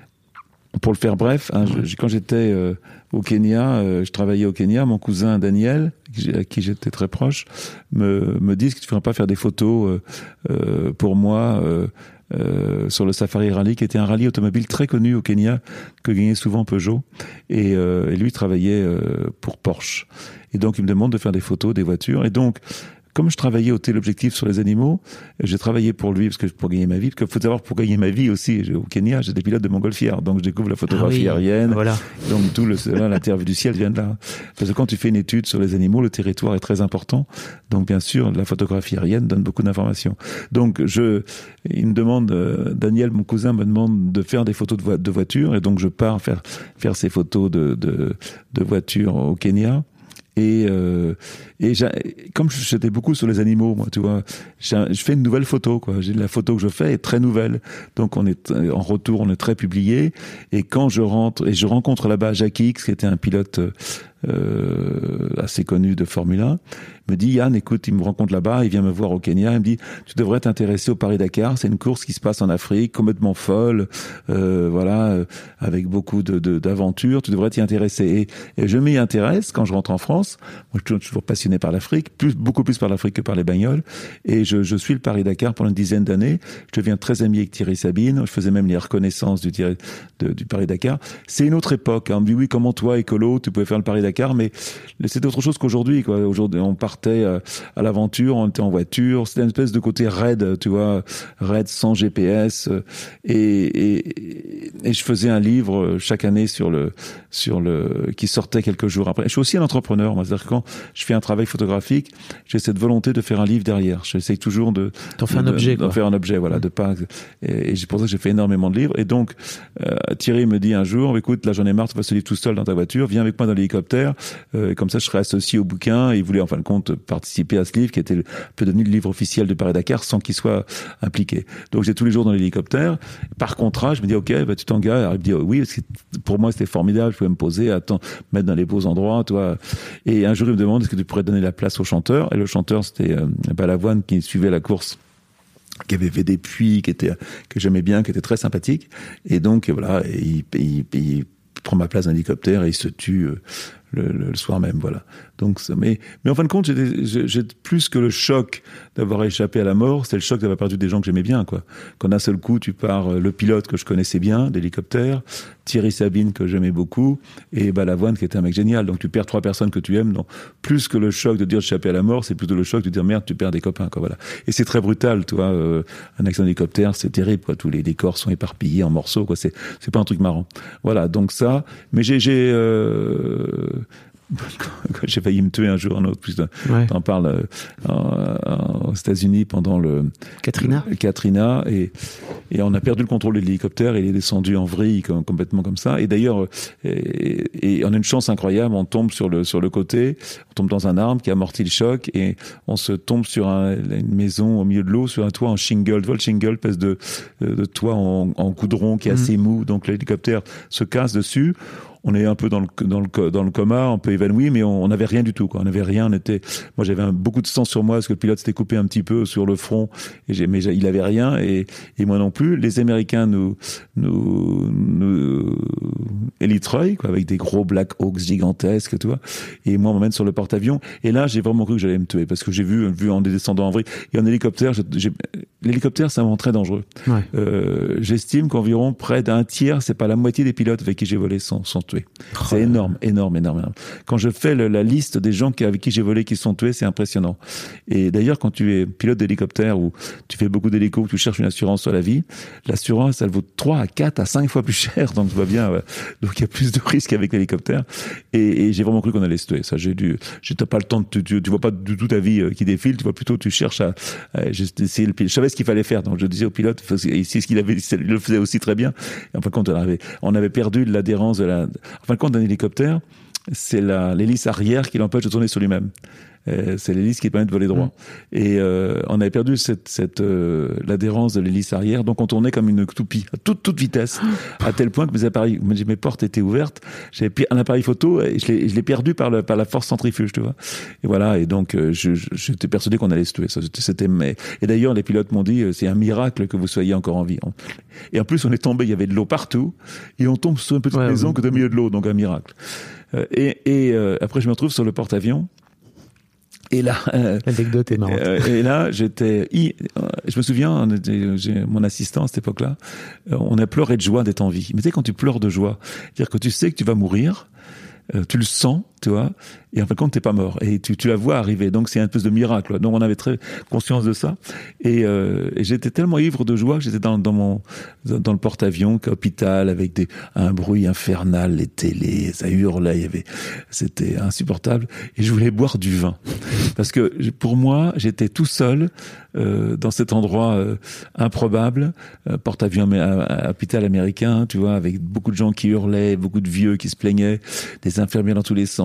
Speaker 3: pour le faire bref, hein, ouais. je, quand j'étais euh, au Kenya, euh, je travaillais au Kenya, mon cousin Daniel, à qui j'étais très proche, me, me dit que tu ne ferais pas faire des photos euh, euh, pour moi. Euh, Euh, sur le Safari Rally, qui était un rallye automobile très connu au Kenya, que gagnait souvent Peugeot, et, euh, et lui travaillait euh, pour Porsche. Et donc il me demande de faire des photos des voitures, et donc comme je travaillais au téléobjectif sur les animaux, j'ai travaillé pour lui, parce que pour gagner ma vie, parce qu'il faut savoir, pour gagner ma vie aussi, au Kenya, j'étais pilote de montgolfière, donc je découvre la photographie ah oui, aérienne,
Speaker 5: voilà.
Speaker 3: Donc tout le, là, l'interview du ciel vient de là. Parce que quand tu fais une étude sur les animaux, le territoire est très important, donc bien sûr, la photographie aérienne donne beaucoup d'informations. Donc je, il me demande, euh, Daniel, mon cousin, me demande de faire des photos de, vo- de voitures, et donc je pars faire, faire ces photos de, de, de voitures au Kenya. Et, euh, et comme j'étais beaucoup sur les animaux, moi, tu vois, je fais une nouvelle photo, quoi. J'ai la photo que je fais est très nouvelle, donc on est en retour, on est très publié. Et quand je rentre et je rencontre là-bas Jackie X, qui était un pilote euh, assez connu de Formule un, me dit Yann, écoute, il me rencontre là-bas, il vient me voir au Kenya, il me dit tu devrais t'intéresser au Paris-Dakar, c'est une course qui se passe en Afrique, complètement folle, euh, voilà, euh, avec beaucoup de, de d'aventures, tu devrais t'y intéresser. Et, et je m'y intéresse quand je rentre en France. Moi, je suis toujours passionné par l'Afrique, plus beaucoup plus par l'Afrique que par les bagnoles, et je, je suis le Paris-Dakar pendant une dizaine d'années. Je deviens très ami avec Thierry Sabine, je faisais même les reconnaissances du, de, du Paris-Dakar. C'est une autre époque. Hein. On me dit oui, comment toi, écolo, tu pouvais faire le Paris-Dakar, mais c'était autre chose qu'aujourd'hui, quoi. Aujourd'hui, on part à l'aventure, on était en voiture, c'était une espèce de côté raid, tu vois, raid sans G P S, et, et, et je faisais un livre chaque année sur le, sur le, qui sortait quelques jours après. Je suis aussi un entrepreneur, moi, c'est-à-dire que quand je fais un travail photographique, j'ai cette volonté de faire un livre derrière. J'essaye toujours de,
Speaker 5: d'en faire un objet,
Speaker 3: d'en faire un objet, voilà, de pas, et, et c'est pour ça que j'ai fait énormément de livres. Et donc, euh, Thierry me dit un jour, écoute, là j'en ai marre, tu vas ce livre tout seul dans ta voiture, viens avec moi dans l'hélicoptère, euh, et comme ça je serai associé au bouquin. Et il voulait en fin de compte participer à ce livre qui était le, peut devenu le livre officiel de Paris-Dakar sans qu'il soit impliqué. Donc j'ai tous les jours dans l'hélicoptère. Par contrat, je me dis ok, bah, tu t'engages. Alors il me dit oh, oui, parce que pour moi c'était formidable, je pouvais me poser, attends, mettre dans les beaux endroits, toi. Et un jour il me demande est-ce que tu pourrais donner la place au chanteur. Et le chanteur c'était euh, Balavoine qui suivait la course, qui avait fait des puits, qui était que j'aimais bien, qui était très sympathique. Et donc voilà, et il, il, il, il prend ma place dans l'hélicoptère et il se tue. Euh, Le, le, le soir même, voilà. Donc, mais, mais en fin de compte, j'ai, j'ai, j'ai plus que le choc d'avoir échappé à la mort, c'est le choc d'avoir perdu des gens que j'aimais bien, quoi. Quand d'un seul coup, tu pars, le pilote que je connaissais bien, d'hélicoptère, Thierry Sabine que j'aimais beaucoup, et Balavoine qui était un mec génial. Donc, tu perds trois personnes que tu aimes. Donc, plus que le choc de dire échapper à la mort, c'est plutôt le choc de dire merde, tu perds des copains, quoi, voilà. Et c'est très brutal, tu vois. Euh, un accident d'hélicoptère, c'est terrible, quoi. Tous les décors sont éparpillés en morceaux, quoi. C'est, c'est pas un truc marrant. Voilà. Donc ça, mais j'ai, j'ai, euh, quand j'ai failli me tuer un jour, un autre, plus ouais. T'en parles euh, en, aux États-Unis pendant le
Speaker 5: Katrina,
Speaker 3: le, Katrina, et et on a perdu le contrôle de l'hélicoptère, et il est descendu en vrille comme, complètement comme ça. Et d'ailleurs, et, et on a une chance incroyable, on tombe sur le sur le côté, on tombe dans un arbre qui amortit le choc, et on se tombe sur un, une maison au milieu de l'eau, sur un toit en shingle. Tu vois, le shingle, espèce de de toit en, en goudron qui est assez mmh. mou, donc l'hélicoptère se casse dessus. On est un peu dans le dans le dans le coma, un peu évanoui, mais on n'avait rien du tout, quoi. On n'avait rien. On était, moi j'avais un, beaucoup de sang sur moi parce que le pilote s'était coupé un petit peu sur le front, et j'ai, mais j'ai, il avait rien, et et moi non plus. Les Américains nous nous nous élitreuillent, quoi, avec des gros Black Hawks gigantesques, tu vois. Et moi on m'emmène sur le porte-avions, et là j'ai vraiment cru que j'allais me tuer parce que j'ai vu vu en descendant en vrille et en hélicoptère. J'ai, l'hélicoptère c'est vraiment très dangereux. Ouais. Euh, j'estime qu'environ près d'un tiers, c'est pas la moitié des pilotes avec qui j'ai volé sont sont tués. Oh, c'est énorme, énorme, énorme, énorme. Quand je fais le, la liste des gens qui, avec qui j'ai volé qui sont tués, c'est impressionnant. Et d'ailleurs, quand tu es pilote d'hélicoptère ou tu fais beaucoup d'hélicos, tu cherches une assurance sur la vie, l'assurance, elle vaut trois à quatre à cinq fois plus cher, donc je vois bien. Ouais. Donc il y a plus de risques avec l'hélicoptère. Et, et j'ai vraiment cru qu'on allait se tuer. Ça, j'ai dû. J'étais pas le temps de. Tu, tu, tu vois pas du tout ta vie qui défile. Tu vois plutôt, tu cherches à. à j'ai essayé le, je savais ce qu'il fallait faire, donc je disais au pilote, et c'est ce qu'il avait, il le faisait aussi très bien. Et en fin de compte, on avait, on avait perdu l'adhérence de la. En fin de compte, d'un hélicoptère, c'est la, l'hélice arrière qui l'empêche de tourner sur lui-même. Euh, c'est l'hélice qui permet de voler droit. Mmh. Et euh, on avait perdu cette, cette euh, l'adhérence de l'hélice arrière, donc on tournait comme une toupie à toute toute vitesse, à tel point que mes appareils, mes portes étaient ouvertes. J'avais un appareil photo et je l'ai, je l'ai perdu par, le, par la force centrifuge, tu vois. Et voilà. Et donc euh, je, je, j'étais persuadé qu'on allait se tuer. Ça, c'était. Mais... Et d'ailleurs, les pilotes m'ont dit, c'est un miracle que vous soyez encore en vie. Et en plus, on est tombé, il y avait de l'eau partout, et on tombe sur une petite ouais, maison oui. que de milieu de l'eau, donc un miracle. Euh, et et euh, après, je me retrouve sur le porte-avions. Et là, euh,
Speaker 5: l'anecdote est marrante.
Speaker 3: Euh, et là, j'étais, je me souviens, j'ai mon assistant à cette époque-là, on a pleuré de joie d'être en vie. Mais tu sais, quand tu pleures de joie, c'est-à-dire que tu sais que tu vas mourir, euh, tu le sens, tu vois, et en fin de compte, t'es pas mort, et tu, tu la vois arriver. Donc c'est un peu de miracle. Donc on avait très conscience de ça, et, euh, et j'étais tellement ivre de joie que j'étais dans, dans mon dans le porte-avions, hôpital, avec des un bruit infernal, les télés, ça hurlait, il y avait, c'était insupportable, et je voulais boire du vin parce que pour moi, j'étais tout seul euh, dans cet endroit euh, improbable, euh, porte-avions hôpital américain, tu vois, avec beaucoup de gens qui hurlaient, beaucoup de vieux qui se plaignaient, des infirmières dans tous les sens,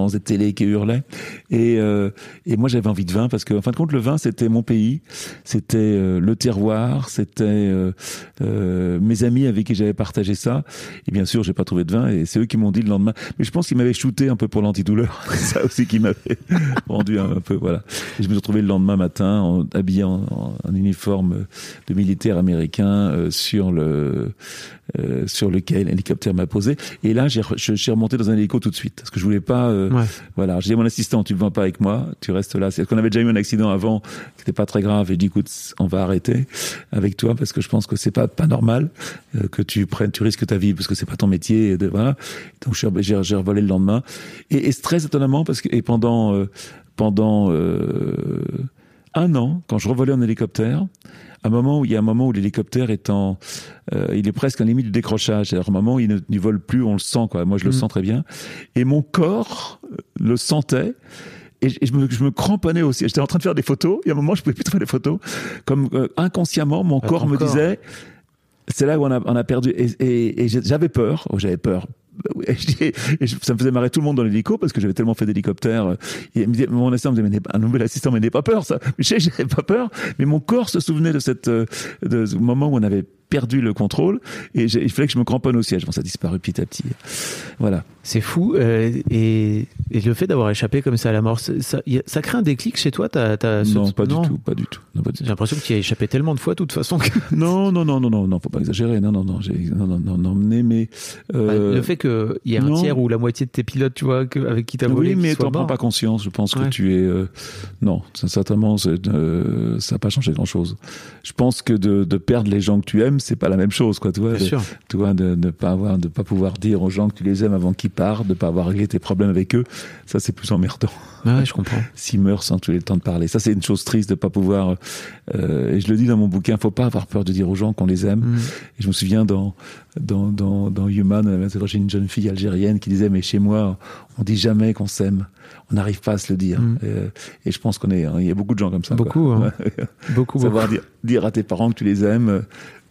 Speaker 3: séquences de télé qui hurlaient. Et, euh, et moi, j'avais envie de vin parce que, en fin de compte, le vin, c'était mon pays, c'était euh, le terroir, c'était euh, euh, mes amis avec qui j'avais partagé ça. Et bien sûr, j'ai pas trouvé de vin et c'est eux qui m'ont dit le lendemain. Mais je pense qu'ils m'avaient shooté un peu pour l'antidouleur. C'est ça aussi qui m'avait rendu un, un peu, voilà. Et je me suis retrouvé le lendemain matin, en, habillé en, en, en uniforme de militaire américain euh, sur le euh, sur lequel l'hélicoptère m'a posé. Et là, j'ai, je, je suis remonté dans un hélico tout de suite parce que je voulais pas. Euh, ouais. Voilà, j'ai dit à mon assistant, tu ne vas pas avec moi, tu restes là. C'est qu'on avait déjà eu un accident avant, qui n'était pas très grave. Et j'ai dit, écoute, on va arrêter avec toi parce que je pense que c'est pas pas normal euh, que tu prennes, tu risques ta vie parce que c'est pas ton métier. Et de, voilà. Donc j'ai, j'ai, j'ai revolé le lendemain. Et, et très étonnamment parce que et pendant euh, pendant euh, un an, quand je revolais en hélicoptère. Un moment où il y a un moment où l'hélicoptère est en, euh, il est presque à la limite du décrochage. Alors, un moment où il ne, il vole plus, on le sent, quoi. Moi, je le mmh. sens très bien. Et mon corps le sentait. Et, et je, me, je me cramponnais aussi. J'étais en train de faire des photos. Il y a un moment, je pouvais plus faire des photos. Comme euh, inconsciemment, mon ah, corps me corps. disait, c'est là où on a, on a perdu. Et, et, et j'avais peur. Oh, j'avais peur. Et ça me faisait marrer tout le monde dans l'hélico parce que j'avais tellement fait d'hélicoptère. Et mon assistant me disait, mais un nouvel assistant, mais n'aie pas peur, ça. Mais je sais, j'avais pas peur. Mais mon corps se souvenait de cette, de ce moment où on avait perdu le contrôle et il fallait que je me cramponne au siège. Bon, ça a disparu petit à petit. Voilà.
Speaker 5: C'est fou. Euh, et, et le fait d'avoir échappé comme ça à la mort, ça, ça, ça crée un déclic chez toi t'as, t'as
Speaker 3: Non,
Speaker 5: ce...
Speaker 3: pas
Speaker 5: non.
Speaker 3: du tout, pas du tout. Non, pas du
Speaker 5: J'ai
Speaker 3: tout.
Speaker 5: l'impression que tu y as échappé tellement de fois, de toute façon. Que...
Speaker 3: Non, non, non, non, non, non, faut pas exagérer. Non, non, non, j'ai, non, non, non, non, mais, mais
Speaker 5: euh... le fait qu'il y ait un non. tiers ou la moitié de tes pilotes, tu vois, que, avec qui t'as volé.
Speaker 3: Oui, mais t'en prends pas conscience. Je pense ouais. que tu es, euh... non, certainement, c'est, euh, ça n'a pas changé grand chose. Je pense que de, de perdre les gens que tu aimes, c'est pas la même chose. Quoi, tu vois,
Speaker 5: Bien
Speaker 3: de,
Speaker 5: sûr.
Speaker 3: Tu vois, de ne pas avoir, de pas pouvoir dire aux gens que tu les aimes avant qu'ils partent, de pas avoir réglé tes problèmes avec eux, ça c'est plus emmerdant.
Speaker 5: Ouais, je comprends.
Speaker 3: S'ils meurent sans que tu aies le temps de parler, ça c'est une chose triste de pas pouvoir. Euh, et je le dis dans mon bouquin, faut pas avoir peur de dire aux gens qu'on les aime. Mmh. Et je me souviens dans dans dans, dans Human, on avait interrogé une jeune fille algérienne qui disait mais chez moi on dit jamais qu'on s'aime. On n'arrive pas à se le dire. Mmh. Et, et je pense qu'on est, il y a beaucoup de gens comme ça.
Speaker 5: Beaucoup,
Speaker 3: quoi.
Speaker 5: Hein.
Speaker 3: Ouais.
Speaker 5: beaucoup.
Speaker 3: Savoir
Speaker 5: beaucoup.
Speaker 3: Dire, dire à tes parents que tu les aimes.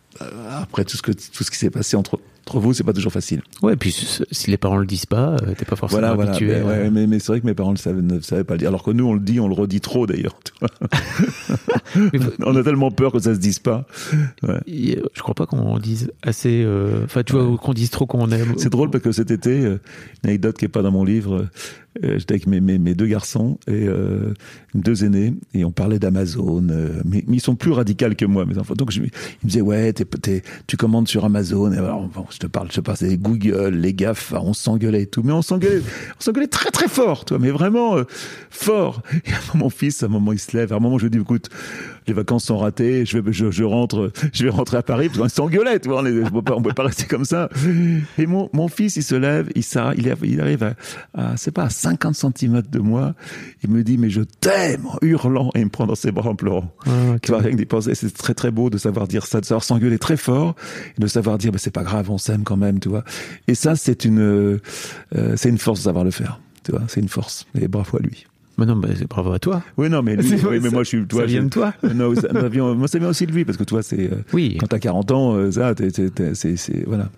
Speaker 3: Après tout ce que tout ce qui s'est passé entre entre vous, c'est pas toujours facile.
Speaker 5: Ouais, et puis si les parents le disent pas, t'es pas forcément
Speaker 3: voilà, voilà,
Speaker 5: habitué.
Speaker 3: Mais,
Speaker 5: à...
Speaker 3: ouais, mais, mais c'est vrai que mes parents ne savaient, ne savaient pas le dire. Alors que nous, on le dit, on le redit trop d'ailleurs. Tu vois on a tellement peur que ça se dise pas. Ouais.
Speaker 5: Je crois pas qu'on dise assez. Enfin, euh, tu vois, ouais. qu'on dise trop qu'on aime.
Speaker 3: C'est drôle parce que cet été, euh, une anecdote qui est pas dans mon livre. Euh, j'étais avec mes, mes, mes deux garçons et euh, deux aînés et on parlait d'Amazon. Euh, mais, mais ils sont plus radicaux que moi, mes enfants. Donc je, ils me disaient ouais, t'es, t'es, tu commandes sur Amazon. Et alors, bon, je te parle, je sais pas, c'est Google, les GAFA, on s'engueulait et tout, mais on s'engueulait, on s'engueulait très très fort, toi, mais vraiment euh, fort. Et à un moment, mon fils, à un moment, il se lève. À un moment, je lui dis écoute, les vacances sont ratées, je vais, je, je rentre, je vais rentrer à Paris parce qu'on s'engueulait, tu vois, on ne pouvait pas, on pouvait pas rester comme ça. Et mon, mon fils, il se lève, il s'arrête, il, il arrive à, à c'est pas à cinquante centimètres de moi, il me dit mais je t'aime en hurlant et il me prend dans ses bras en pleurant. Ah, okay. Tu vois, rien que des pensées, c'est très très beau de savoir dire ça, de savoir s'engueuler très fort et de savoir dire bah, c'est pas grave, on s'aime quand même, tu vois. Et ça c'est une euh, c'est une force de savoir le faire, tu vois, c'est une force et bravo à lui.
Speaker 5: Mais non, bah, c'est bravo à toi.
Speaker 3: Oui, non, mais lui, oui, mais ça, moi, je suis, toi,
Speaker 5: ça vient
Speaker 3: je,
Speaker 5: de toi.
Speaker 3: Non, ça, ça vient, moi, ça vient aussi de lui, parce que toi, c'est,
Speaker 5: oui.
Speaker 3: Quand t'as quarante ans, ça, t'es, t'es, t'es, c'est, c'est, voilà.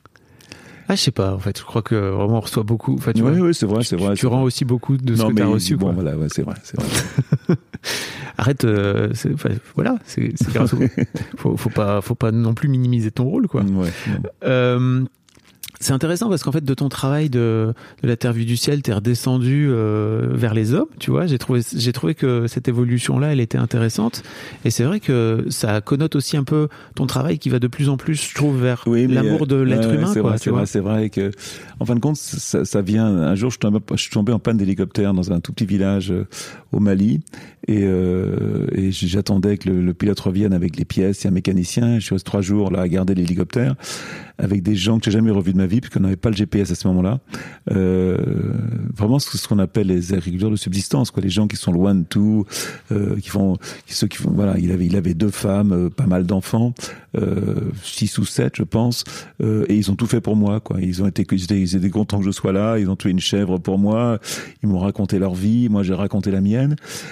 Speaker 5: Ah, je sais pas, en fait, je crois que vraiment on reçoit beaucoup. Enfin, tu
Speaker 3: oui,
Speaker 5: vois,
Speaker 3: oui, c'est vrai,
Speaker 5: tu,
Speaker 3: c'est vrai.
Speaker 5: Tu, tu rends aussi beaucoup de ce
Speaker 3: non,
Speaker 5: que t'as reçu,
Speaker 3: bon,
Speaker 5: quoi.
Speaker 3: Voilà, ouais, c'est vrai, c'est vrai.
Speaker 5: Arrête, euh, c'est, enfin, voilà, c'est, c'est grâce au, faut, faut pas, faut pas non plus minimiser ton rôle, quoi.
Speaker 3: Ouais.
Speaker 5: Euh, C'est intéressant parce qu'en fait, de ton travail de, de la Terre vue du ciel, t'es redescendu euh, vers les hommes, tu vois. J'ai trouvé, j'ai trouvé que cette évolution-là, elle était intéressante. Et c'est vrai que ça connote aussi un peu ton travail qui va de plus en plus, je trouve, vers oui, l'amour de l'être euh, humain.
Speaker 3: C'est
Speaker 5: quoi,
Speaker 3: vrai,
Speaker 5: tu
Speaker 3: c'est
Speaker 5: vois.
Speaker 3: vrai, c'est vrai que, en fin de compte, ça, ça vient. Un jour, je suis, tombé, je suis tombé en panne d'hélicoptère dans un tout petit village euh, au Mali, et, euh, et j'attendais que le, le pilote revienne avec les pièces et un mécanicien. Je suis resté trois jours là à garder l'hélicoptère avec des gens que j'ai jamais revus de ma vie, puisqu'on n'avait pas le G P S à ce moment-là. Euh, vraiment, c'est ce qu'on appelle les agriculteurs de subsistance, quoi. Les gens qui sont loin de tout, euh, qui font, qui, ceux qui font, voilà, il avait, il avait deux femmes, euh, pas mal d'enfants, euh, six ou sept, je pense, euh, et ils ont tout fait pour moi, quoi. Ils ont été, ils étaient, ils étaient contents que je sois là, ils ont tué une chèvre pour moi, ils m'ont raconté leur vie, moi j'ai raconté la mienne.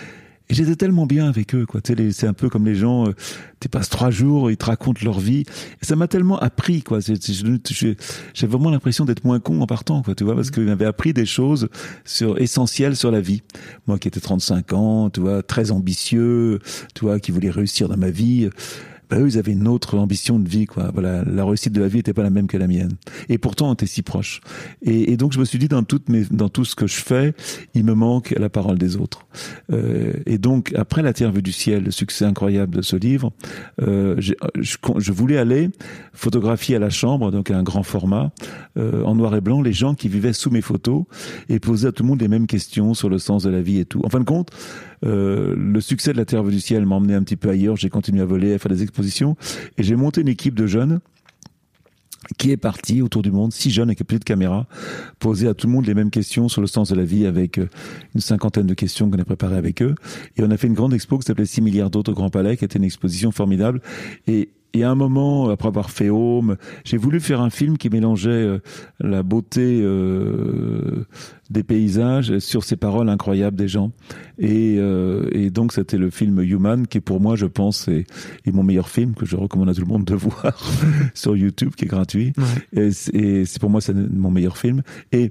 Speaker 3: Et j'étais tellement bien avec eux, quoi. Tu sais, les, c'est un peu comme les gens, euh, tu passes trois jours, ils te racontent leur vie. Et ça m'a tellement appris, quoi. C'est, c'est, j'ai, j'ai vraiment l'impression d'être moins con en partant, quoi. Tu vois, parce qu'ils m'avaient appris des choses sur, essentielles sur la vie. Moi qui étais trente-cinq ans, tu vois, très ambitieux, tu vois, qui voulait réussir dans ma vie. Ben, eux, ils avaient une autre ambition de vie, quoi. Voilà, la réussite de la vie n'était pas la même que la mienne. Et pourtant, on était si proches. Et, et donc, je me suis dit, dans toutes mes, dans tout ce que je fais, il me manque la parole des autres. Euh, et donc, après La Terre vue du ciel, le succès incroyable de ce livre, euh, je, je voulais aller photographier à la chambre, donc à un grand format, euh, en noir et blanc, les gens qui vivaient sous mes photos et poser à tout le monde les mêmes questions sur le sens de la vie et tout. En fin de compte, Euh, le succès de La Terre vue du ciel m'a emmené un petit peu ailleurs. J'ai continué à voler, à faire des expositions, et j'ai monté une équipe de jeunes qui est partie autour du monde, six jeunes avec plus de caméras, poser à tout le monde les mêmes questions sur le sens de la vie, avec une cinquantaine de questions qu'on a préparées avec eux. Et on a fait une grande expo qui s'appelait six milliards d'autres au Grand Palais, qui était une exposition formidable. Et Et à un moment, après avoir fait Home, j'ai voulu faire un film qui mélangeait euh, la beauté euh, des paysages sur ces paroles incroyables des gens. Et, euh, et donc, c'était le film Human, qui pour moi, je pense, est, est mon meilleur film, que je recommande à tout le monde de voir sur YouTube, qui est gratuit. Ouais. Et, c'est, et c'est pour moi, c'est mon meilleur film. Et,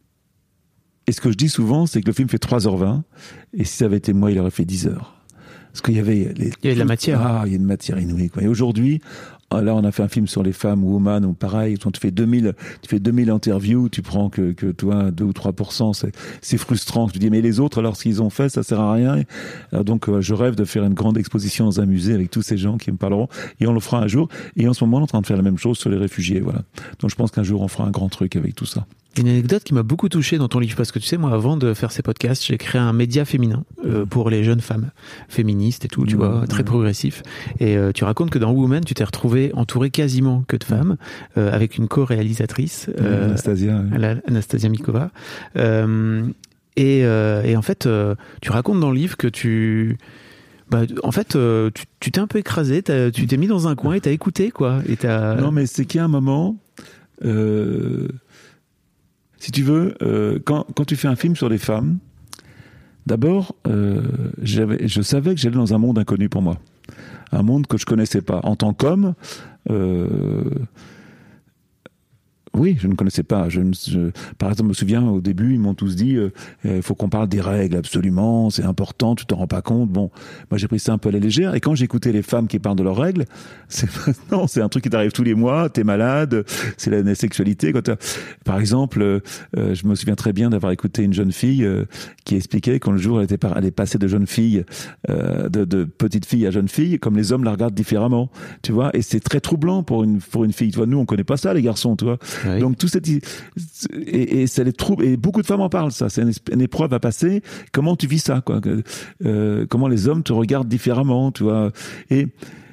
Speaker 3: et ce que je dis souvent, c'est que le film fait trois heures vingt, et si ça avait été moi, il aurait fait dix heures. Parce qu'il y avait... Les...
Speaker 5: Il y avait de la matière.
Speaker 3: Ah, il y a une matière inouïe, quoi. Et aujourd'hui, là, on a fait un film sur les femmes, Woman, ou pareil, tu fais deux mille, tu fais deux mille interviews, tu prends que, que toi, deux ou trois pour cent, c'est, c'est frustrant. Je te dis, mais les autres, alors, ce qu'ils ont fait, ça sert à rien. Alors, donc, euh, je rêve de faire une grande exposition dans un musée avec tous ces gens qui me parleront, et on le fera un jour. Et en ce moment, on est en train de faire la même chose sur les réfugiés, voilà. Donc, je pense qu'un jour, on fera un grand truc avec tout ça.
Speaker 5: Une anecdote qui m'a beaucoup touché dans ton livre, parce que tu sais, moi, avant de faire ces podcasts, j'ai créé un média féminin euh, pour les jeunes femmes féministes et tout, tu mmh, vois, très mmh. progressif. Et euh, tu racontes que dans Woman, tu t'es retrouvé entouré quasiment que de femmes, euh, avec une co-réalisatrice, euh,
Speaker 3: Anastasia, oui.
Speaker 5: Anastasia Mikova. Euh, et, euh, et en fait, euh, tu racontes dans le livre que tu... Bah, en fait, euh, tu, tu t'es un peu écrasé, tu t'es mis dans un coin et t'as écouté, quoi. Et t'as...
Speaker 3: Non, mais c'est qu'il y a un moment... Euh... Si tu veux, euh, quand, quand tu fais un film sur les femmes, d'abord, euh, j'avais, je savais que j'allais dans un monde inconnu pour moi. Un monde que je connaissais pas. En tant qu'homme, euh, oui, je ne connaissais pas. Je, je, par exemple, je me souviens, au début, ils m'ont tous dit il euh, faut qu'on parle des règles, absolument, c'est important, tu t'en rends pas compte. Bon, moi, j'ai pris ça un peu à la légère. Et quand j'écoutais les femmes qui parlent de leurs règles, c'est non, c'est un truc qui t'arrive tous les mois, t'es malade, c'est la, la sexualité. Quand par exemple, euh, je me souviens très bien d'avoir écouté une jeune fille euh, qui expliquait quand le jour elle était par, elle est passée de jeune fille, euh, de, de petite fille à jeune fille, comme les hommes la regardent différemment, tu vois. Et c'est très troublant pour une pour une fille. Tu vois, nous, on connaît pas ça, les garçons, tu vois. Oui. Donc tout cette et, et ça les trouble, et beaucoup de femmes en parlent, ça c'est une, une épreuve à passer. Comment tu vis ça, quoi, euh, comment les hommes te regardent différemment, tu vois. Et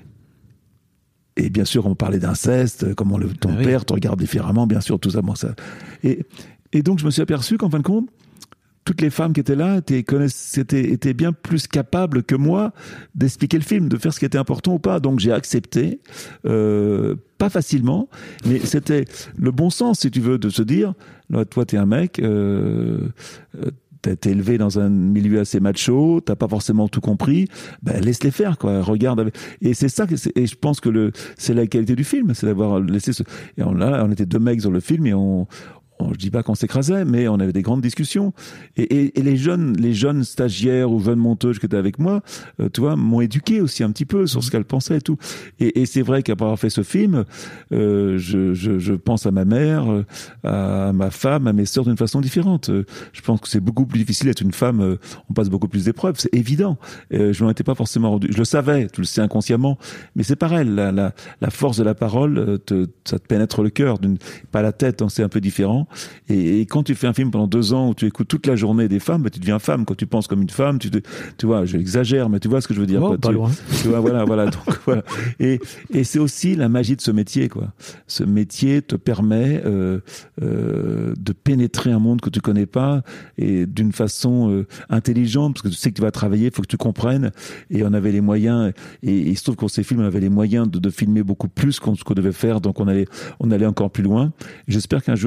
Speaker 3: et bien sûr on parlait d'inceste, comment le, ton ah père oui. te regarde différemment, bien sûr, tout ça, bon, ça. Et et donc je me suis aperçu qu'en fin de compte, toutes les femmes qui étaient là étaient, étaient, étaient bien plus capables que moi d'expliquer le film, de faire ce qui était important ou pas. Donc j'ai accepté, euh, pas facilement, mais c'était le bon sens, si tu veux, de se dire, là, toi t'es un mec, euh, t'as été élevé dans un milieu assez macho, t'as pas forcément tout compris, ben laisse-les faire, quoi. Regarde, avec... et c'est ça que c'est... et je pense que le c'est la qualité du film, c'est d'avoir laissé ce. Et on là, on était deux mecs sur le film et on. On, je dis pas qu'on s'écrasait, mais on avait des grandes discussions. Et, et, et les jeunes, les jeunes stagiaires ou jeunes monteuses qui étaient avec moi, euh, tu vois, m'ont éduqué aussi un petit peu sur ce qu'elles pensaient et tout. Et, et c'est vrai qu'après avoir fait ce film, euh, je, je, je pense à ma mère, à ma femme, à mes sœurs d'une façon différente. Je pense que c'est beaucoup plus difficile d'être une femme. On passe beaucoup plus d'épreuves, c'est évident. Euh, je m'en étais pas forcément rendu. Je le savais, tu le sais inconsciemment, mais c'est pareil. La, la, la force de la parole, te, ça te pénètre le cœur, d'une, pas la tête. Hein, c'est un peu différent. Et, et quand tu fais un film pendant deux ans où tu écoutes toute la journée des femmes, bah, tu deviens femme. Quand tu penses comme une femme, tu te, tu vois, je l'exagère, mais tu vois ce que je veux dire.
Speaker 5: Oh,
Speaker 3: quoi.
Speaker 5: Pas
Speaker 3: tu,
Speaker 5: loin.
Speaker 3: Tu vois, voilà, voilà. Donc voilà. Et, et c'est aussi la magie de ce métier, quoi. Ce métier te permet euh, euh, de pénétrer un monde que tu connais pas et d'une façon euh, intelligente, parce que tu sais que tu vas travailler, il faut que tu comprennes. Et on avait les moyens. Et, et il se trouve qu'on ces films, on avait les moyens de, de filmer beaucoup plus qu'on, ce qu'on devait faire, donc on allait, on allait encore plus loin. Et j'espère qu'un jour on fera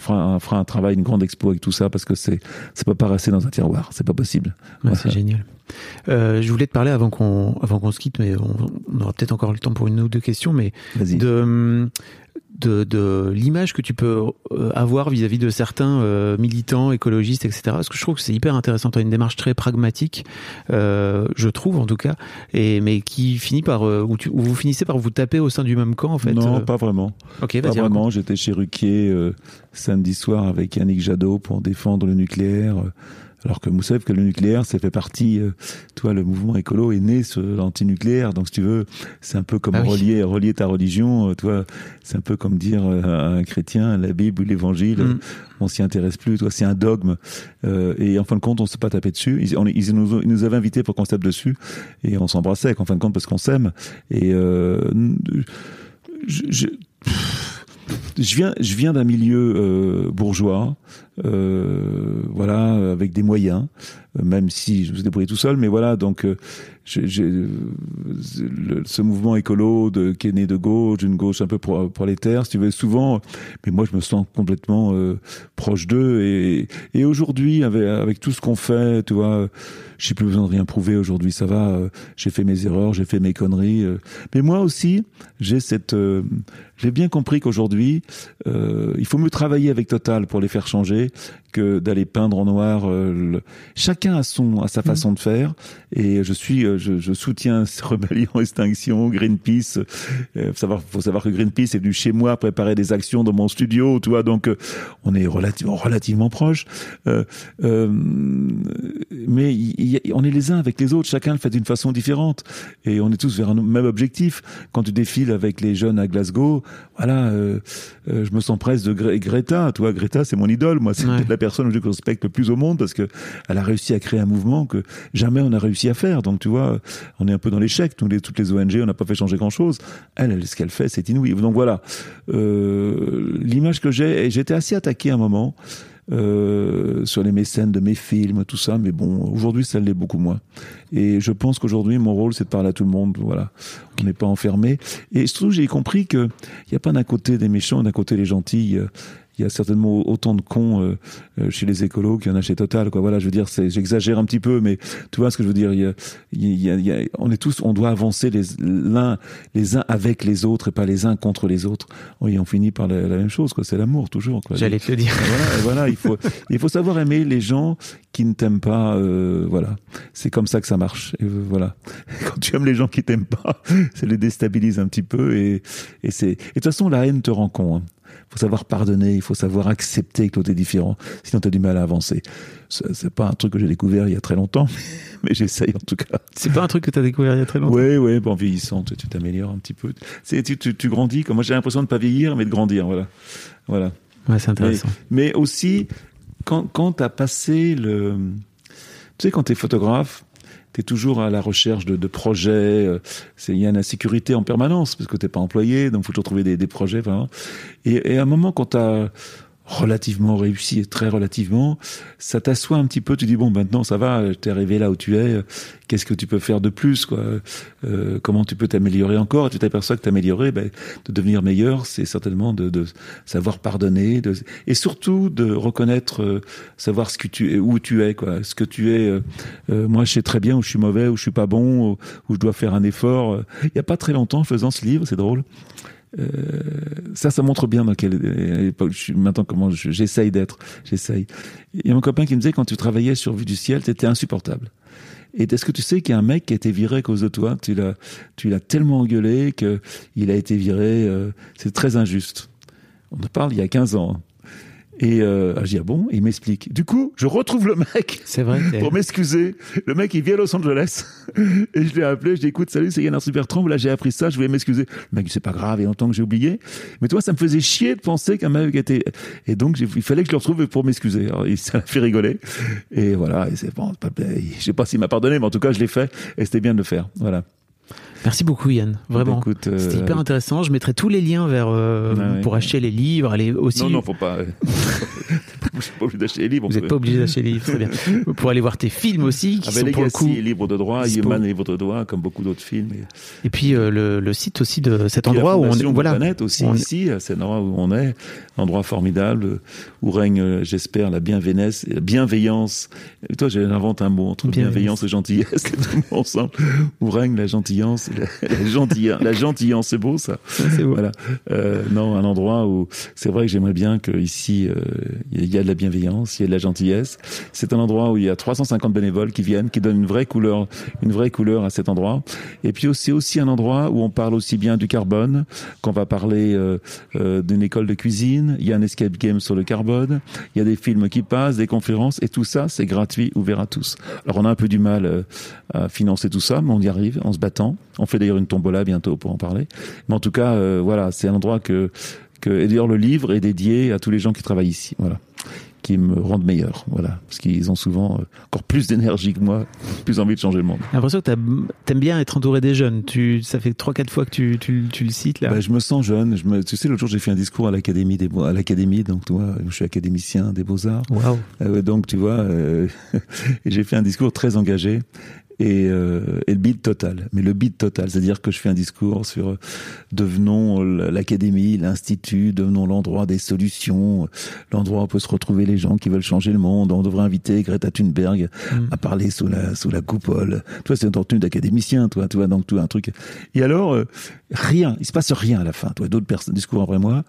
Speaker 3: fera, on fera un travail, une grande expo avec tout ça, parce que c'est, ça peut pas rester dans un tiroir, c'est pas possible.
Speaker 5: Ouais, voilà. C'est génial. Euh, je voulais te parler avant qu'on, avant qu'on se quitte, mais on, on aura peut-être encore le temps pour une ou deux questions, mais
Speaker 3: Vas-y.
Speaker 5: de, de, de l'image que tu peux avoir vis-à-vis de certains euh, militants, écologistes, et cetera. Parce que je trouve que c'est hyper intéressant. Tu as une démarche très pragmatique, euh, je trouve en tout cas, et, mais qui finit par, euh, où, tu, où vous finissez par vous taper au sein du même camp en fait.
Speaker 3: Non,
Speaker 5: euh...
Speaker 3: pas vraiment.
Speaker 5: Ok,
Speaker 3: pas
Speaker 5: vas-y.
Speaker 3: vraiment.
Speaker 5: Raconte.
Speaker 3: J'étais chez Ruquier euh, samedi soir avec Yannick Jadot pour défendre le nucléaire. Euh, Alors que vous savez que le nucléaire, ça fait partie, euh, toi, le mouvement écolo est né sur l'antinucléaire, donc si tu veux, c'est un peu comme ah oui. relier, relier ta religion, euh, toi, c'est un peu comme dire euh, à un chrétien, la Bible ou l'évangile, mm. on s'y intéresse plus, toi, c'est un dogme, euh, et en fin de compte, on s'est pas tapé dessus, ils, on, ils, nous, ils nous avaient invités pour qu'on se tape dessus, et on s'embrassait, en fin de compte, parce qu'on s'aime, et euh, je... je Je viens, je viens d'un milieu euh, bourgeois, euh, voilà, avec des moyens, euh, même si je me suis débrouillé tout seul, mais voilà, donc euh, j'ai, j'ai, le, ce mouvement écolo de, qui est né de gauche, d'une gauche un peu pro, prolétaire, si tu veux, souvent, mais moi je me sens complètement euh, proche d'eux, et, et aujourd'hui, avec, avec tout ce qu'on fait, tu vois, j'ai plus besoin de rien prouver aujourd'hui, ça va, euh, j'ai fait mes erreurs, j'ai fait mes conneries, euh, mais moi aussi, j'ai cette... Euh, j'ai bien compris qu'aujourd'hui, euh, il faut mieux travailler avec Total pour les faire changer que d'aller peindre en noir. Euh, le... Chacun a son, a sa façon mmh. de faire, et je suis, je, je soutiens Rebellion Extinction, Greenpeace. Euh, faut savoir, faut savoir que Greenpeace est venu chez moi préparer des actions dans mon studio, tu vois. Donc, euh, on est relativement, relativement proches. Euh, euh, mais y, y, on est les uns avec les autres. Chacun le fait d'une façon différente, et on est tous vers un même objectif. Quand tu défiles avec les jeunes à Glasgow, voilà, euh, euh, je me sens presque de Gre- Greta. Tu vois, Greta, c'est mon idole. Moi, c'est ouais. peut-être la personne que je respecte le plus au monde, parce que elle a réussi à créer un mouvement que jamais on a réussi à faire. Donc, tu vois, on est un peu dans l'échec. Nous, les, toutes les O N G, on n'a pas fait changer grand-chose. Elle, elle, ce qu'elle fait, c'est inouï. Donc voilà, euh, l'image que j'ai, et j'étais assez attaqué à un moment. Euh, sur les mécènes de mes films, tout ça, mais bon, aujourd'hui ça l'est beaucoup moins. Et je pense qu'aujourd'hui mon rôle c'est de parler à tout le monde, voilà. On n'est pas enfermé. Et surtout j'ai compris que il n'y a pas d'un côté des méchants, d'un côté les gentils. Il y a certainement autant de cons euh, chez les écolos qu'il y en a chez Total, quoi. Voilà, je veux dire, c'est, j'exagère un petit peu, mais tu vois ce que je veux dire. Il y a, il y a, il y a, on est tous, on doit avancer les, l'un, les uns avec les autres et pas les uns contre les autres. Oui, on finit par la, la même chose, quoi. C'est l'amour toujours, quoi.
Speaker 5: J'allais te le dire.
Speaker 3: Et voilà, et voilà, il faut, il faut savoir aimer les gens qui ne t'aiment pas. Euh, voilà, c'est comme ça que ça marche. Et euh, voilà, quand tu aimes les gens qui t'aiment pas, ça les déstabilise un petit peu, et, et c'est. Et de toute façon, la haine te rend con. Hein. Il faut savoir pardonner, il faut savoir accepter que l'autre est différent, sinon tu as du mal à avancer. C'est, c'est pas un truc que j'ai découvert il y a très longtemps, mais j'essaye en tout cas.
Speaker 5: C'est pas un truc que tu as découvert il y a très longtemps?
Speaker 3: Oui, oui, en vieillissant, tu, tu t'améliores un petit peu. C'est, tu, tu, tu grandis, comme moi j'ai l'impression de ne pas vieillir, mais de grandir, voilà. voilà.
Speaker 5: Ouais, c'est intéressant.
Speaker 3: Mais, mais aussi, quand, quand tu as passé le... Tu sais, quand tu es photographe, t'es toujours à la recherche de, de projets. Euh, c'est, il y a une insécurité en permanence parce que t'es pas employé, donc faut toujours trouver des, des projets. Vraiment. Et, et à un moment, quand t'as relativement réussi, et très relativement, ça t'assoit un petit peu. Tu dis bon, maintenant ça va, t'es arrivé là où tu es. Qu'est-ce que tu peux faire de plus, quoi? Euh, comment tu peux t'améliorer encore? Et tu t'aperçois que t'améliorer, ben, de devenir meilleur, c'est certainement de, de savoir pardonner, de, et surtout de reconnaître, euh, savoir ce que tu es, où tu es, quoi. Ce que tu es. Euh, euh, moi, je sais très bien où je suis mauvais, où je suis pas bon, où, où je dois faire un effort. Il y a pas très longtemps, en faisant ce livre, c'est drôle. Euh, ça, ça montre bien dans quelle époque je suis maintenant, comment je, j'essaye d'être. J'essaye. Il y a mon copain qui me disait, quand tu travaillais sur Vue du ciel, t'étais insupportable. Et est-ce que tu sais qu'il y a un mec qui a été viré à cause de toi? Tu l'as, tu l'as tellement engueulé que il a été viré. Euh, c'est très injuste. On en parle il y a quinze ans. Et euh, je dis ah bon, et il m'explique. Du coup, je retrouve le mec.
Speaker 5: C'est vrai.
Speaker 3: Pour m'excuser. Le mec, il vient à Los Angeles et je l'ai appelé. Je dis écoute, salut, c'est Yann Arthus-Bertrand. Là, j'ai appris ça. Je voulais m'excuser. Le mec, c'est pas grave. Il y a longtemps que j'ai oublié. Mais toi, ça me faisait chier de penser qu'un mec était. Et donc, j'ai, il fallait que je le retrouve pour m'excuser. Alors, il, ça m'a fait rigoler. Et voilà. Et c'est bon. Pas, je sais pas s'il m'a pardonné, mais en tout cas, je l'ai fait. Et c'était bien de le faire. Voilà.
Speaker 5: Merci beaucoup Yann, vraiment. Écoute, euh, c'était hyper intéressant. Je mettrai tous les liens vers euh, ah, oui, pour oui. acheter les livres. Aller aussi.
Speaker 3: Non non, faut pas. Vous n'êtes pas obligé d'acheter les livres.
Speaker 5: Vous n'êtes pas obligé d'acheter les livres, très bien. Pour aller voir tes films aussi, qui ah, sont Legacy, pour le coup.
Speaker 3: Libre de droit, Human est libre de droit, comme beaucoup d'autres films. Et,
Speaker 5: et puis euh, le, le site aussi de cet endroit où on est.
Speaker 3: Voilà. Planète aussi on... ici, c'est l'endroit où on est, un endroit formidable où règne, j'espère, la bienveillance, la bienveillance. Et toi, j'invente un mot entre bienveillance et gentillesse, tout ensemble. Où règne la gentillance, la, la gentillance, la gentillance, c'est beau ça.
Speaker 5: C'est beau.
Speaker 3: Voilà. Euh, non, un endroit où c'est vrai que j'aimerais bien que ici il euh, y a de la bienveillance, il y a de la gentillesse. C'est un endroit où il y a trois cent cinquante bénévoles qui viennent, qui donnent une vraie couleur, une vraie couleur à cet endroit. Et puis c'est aussi un endroit où on parle aussi bien du carbone, qu'on va parler euh, euh, d'une école de cuisine. Il y a un escape game sur le carbone. Il y a des films qui passent, des conférences, et tout ça c'est gratuit, ouvert à tous. Alors on a un peu du mal euh, à financer tout ça, mais on y arrive en se battant. On fait d'ailleurs une tombola bientôt pour en parler. Mais en tout cas, euh, voilà, c'est un endroit que, que, et d'ailleurs le livre est dédié à tous les gens qui travaillent ici, voilà, qui me rendent meilleur, voilà, parce qu'ils ont souvent encore plus d'énergie que moi, plus envie de changer le monde.
Speaker 5: J'ai l'impression que t'aimes bien être entouré des jeunes. Tu, ça fait trois, quatre fois que tu, tu, tu le cites là.
Speaker 3: Bah, je me sens jeune. Je me, tu sais, l'autre jour j'ai fait un discours à l'académie des, à l'académie, donc tu vois, je suis académicien des Beaux-Arts.
Speaker 5: Waouh.
Speaker 3: Euh, donc tu vois, euh, et j'ai fait un discours très engagé. Et, euh, et le bide total, mais le bide total, c'est-à-dire que je fais un discours sur euh, devenons l'académie, l'institut, devenons l'endroit des solutions, l'endroit où on peut se retrouver les gens qui veulent changer le monde. On devrait inviter Greta Thunberg mmh. à parler sous la sous la coupole. Toi, c'est une tenue d'académicien, toi, tu vois, donc tout un truc. Et alors, euh, rien, il se passe rien à la fin. Toi, d'autres personnes, discours après moi.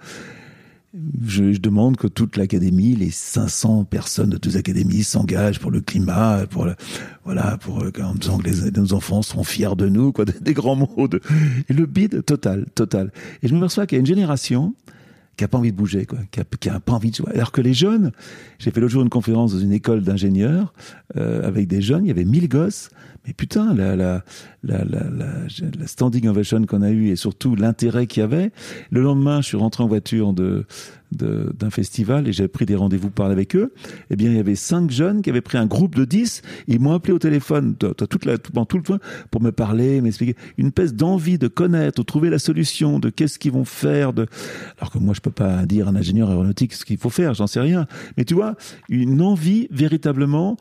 Speaker 3: Je, je demande que toute l'académie, les cinq cents personnes de toutes les académies s'engagent pour le climat, pour le, voilà, pour en disant que les, nos enfants seront fiers de nous, quoi, des, des grands mots. De, et le bide total, total. Et je me perçois qu'il y a une génération qui a pas envie de bouger, quoi, qui a, qui a pas envie de jouer. Alors que les jeunes, j'ai fait l'autre jour une conférence dans une école d'ingénieurs euh, avec des jeunes, il y avait mille gosses. Mais putain, la, la, la, la, la, la standing ovation qu'on a eue et surtout l'intérêt qu'il y avait. Le lendemain, je suis rentré en voiture de, de, d'un festival et j'avais pris des rendez-vous pour parler avec eux. Eh bien, il y avait cinq jeunes qui avaient pris un groupe de dix. Ils m'ont appelé au téléphone toute la, pendant tout le temps pour me parler, m'expliquer. Une espèce d'envie de connaître, de trouver la solution, de qu'est-ce qu'ils vont faire. De... Alors que moi, je peux pas dire à un ingénieur aéronautique ce qu'il faut faire, j'en sais rien. Mais tu vois, une envie véritablement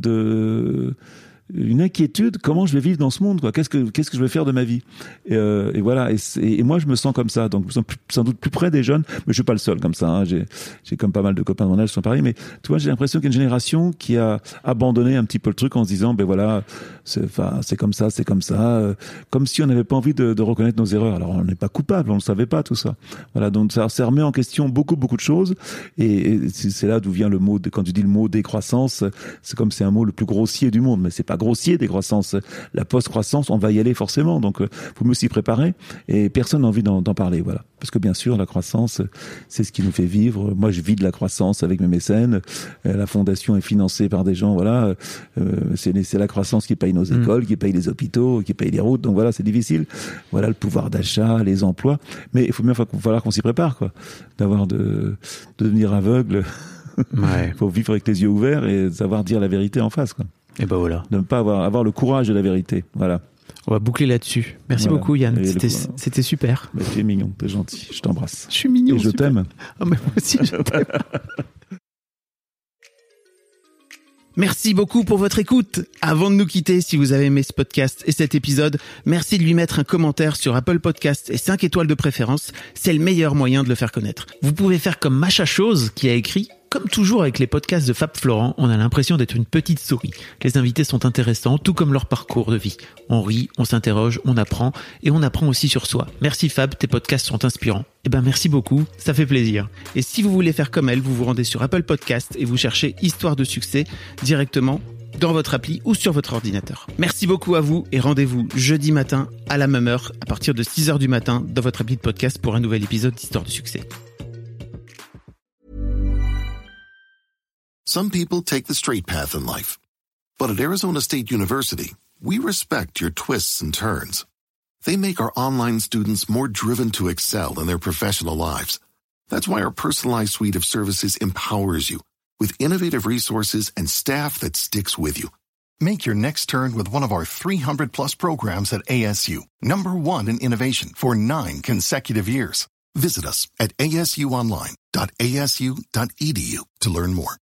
Speaker 3: de... une inquiétude, comment je vais vivre dans ce monde, quoi. Qu'est-ce que qu'est-ce que je vais faire de ma vie, et, euh, et voilà. Et, et moi, je me sens comme ça, donc je me sens plus, sans doute plus près des jeunes, mais je suis pas le seul comme ça. Hein. J'ai j'ai comme pas mal de copains de mon âge qui sont pareils, mais tu vois, j'ai l'impression qu'il y a une génération qui a abandonné un petit peu le truc en se disant, ben voilà, c'est enfin c'est comme ça, c'est comme ça, euh, comme si on n'avait pas envie de, de reconnaître nos erreurs. Alors on n'est pas coupable, on le savait pas tout ça. Voilà, donc ça, ça remet en question beaucoup beaucoup de choses, et, et c'est là d'où vient le mot. De, quand tu dis le mot décroissance, c'est comme c'est un mot le plus grossier du monde, mais c'est pas grossier, décroissance. La post-croissance, on va y aller forcément, donc euh, faut mieux s'y préparer, et personne n'a envie d'en, d'en parler, voilà. Parce que bien sûr, la croissance, c'est ce qui nous fait vivre. Moi, je vis de la croissance avec mes mécènes. Euh, la fondation est financée par des gens, voilà. Euh, c'est, c'est la croissance qui paye nos écoles, mmh. qui paye les hôpitaux, qui paye les routes, donc voilà, c'est difficile. Voilà, le pouvoir d'achat, les emplois, mais il faut bien falloir qu'on s'y prépare, quoi. D'avoir de, de devenir aveugle. Ouais. Faut vivre avec les yeux ouverts et savoir dire la vérité en face, quoi.
Speaker 5: Et ben voilà.
Speaker 3: De ne pas avoir, avoir le courage de la vérité. Voilà.
Speaker 5: On va boucler là-dessus. Merci voilà. beaucoup, Yann. C'était, c'était super.
Speaker 3: Mais tu es mignon, t'es gentil. Je t'embrasse.
Speaker 5: Je suis mignon.
Speaker 3: Et je
Speaker 5: super.
Speaker 3: t'aime.
Speaker 5: Oh, mais moi aussi, je t'aime. Merci beaucoup pour votre écoute. Avant de nous quitter, si vous avez aimé ce podcast et cet épisode, merci de lui mettre un commentaire sur Apple Podcasts et cinq étoiles de préférence. C'est le meilleur moyen de le faire connaître. Vous pouvez faire comme Macha Chose qui a écrit: comme toujours avec les podcasts de Fab Florent, on a l'impression d'être une petite souris. Les invités sont intéressants, tout comme leur parcours de vie. On rit, on s'interroge, on apprend, et on apprend aussi sur soi. Merci Fab, tes podcasts sont inspirants. Eh ben merci beaucoup, ça fait plaisir. Et si vous voulez faire comme elle, vous vous rendez sur Apple Podcasts et vous cherchez Histoire de succès directement dans votre appli ou sur votre ordinateur. Merci beaucoup à vous et rendez-vous jeudi matin à la même heure, à partir de six heures du matin, dans votre appli de podcast pour un nouvel épisode d'Histoire de succès.
Speaker 7: Some people take the straight path in life. But at Arizona State University, we respect your twists and turns. They make our online students more driven to excel in their professional lives. That's why our personalized suite of services empowers you with innovative resources and staff that sticks with you. Make your next turn with one of our three hundred plus programs at A S U, number one in innovation for nine consecutive years. Visit us at a s u online dot a s u dot e d u to learn more.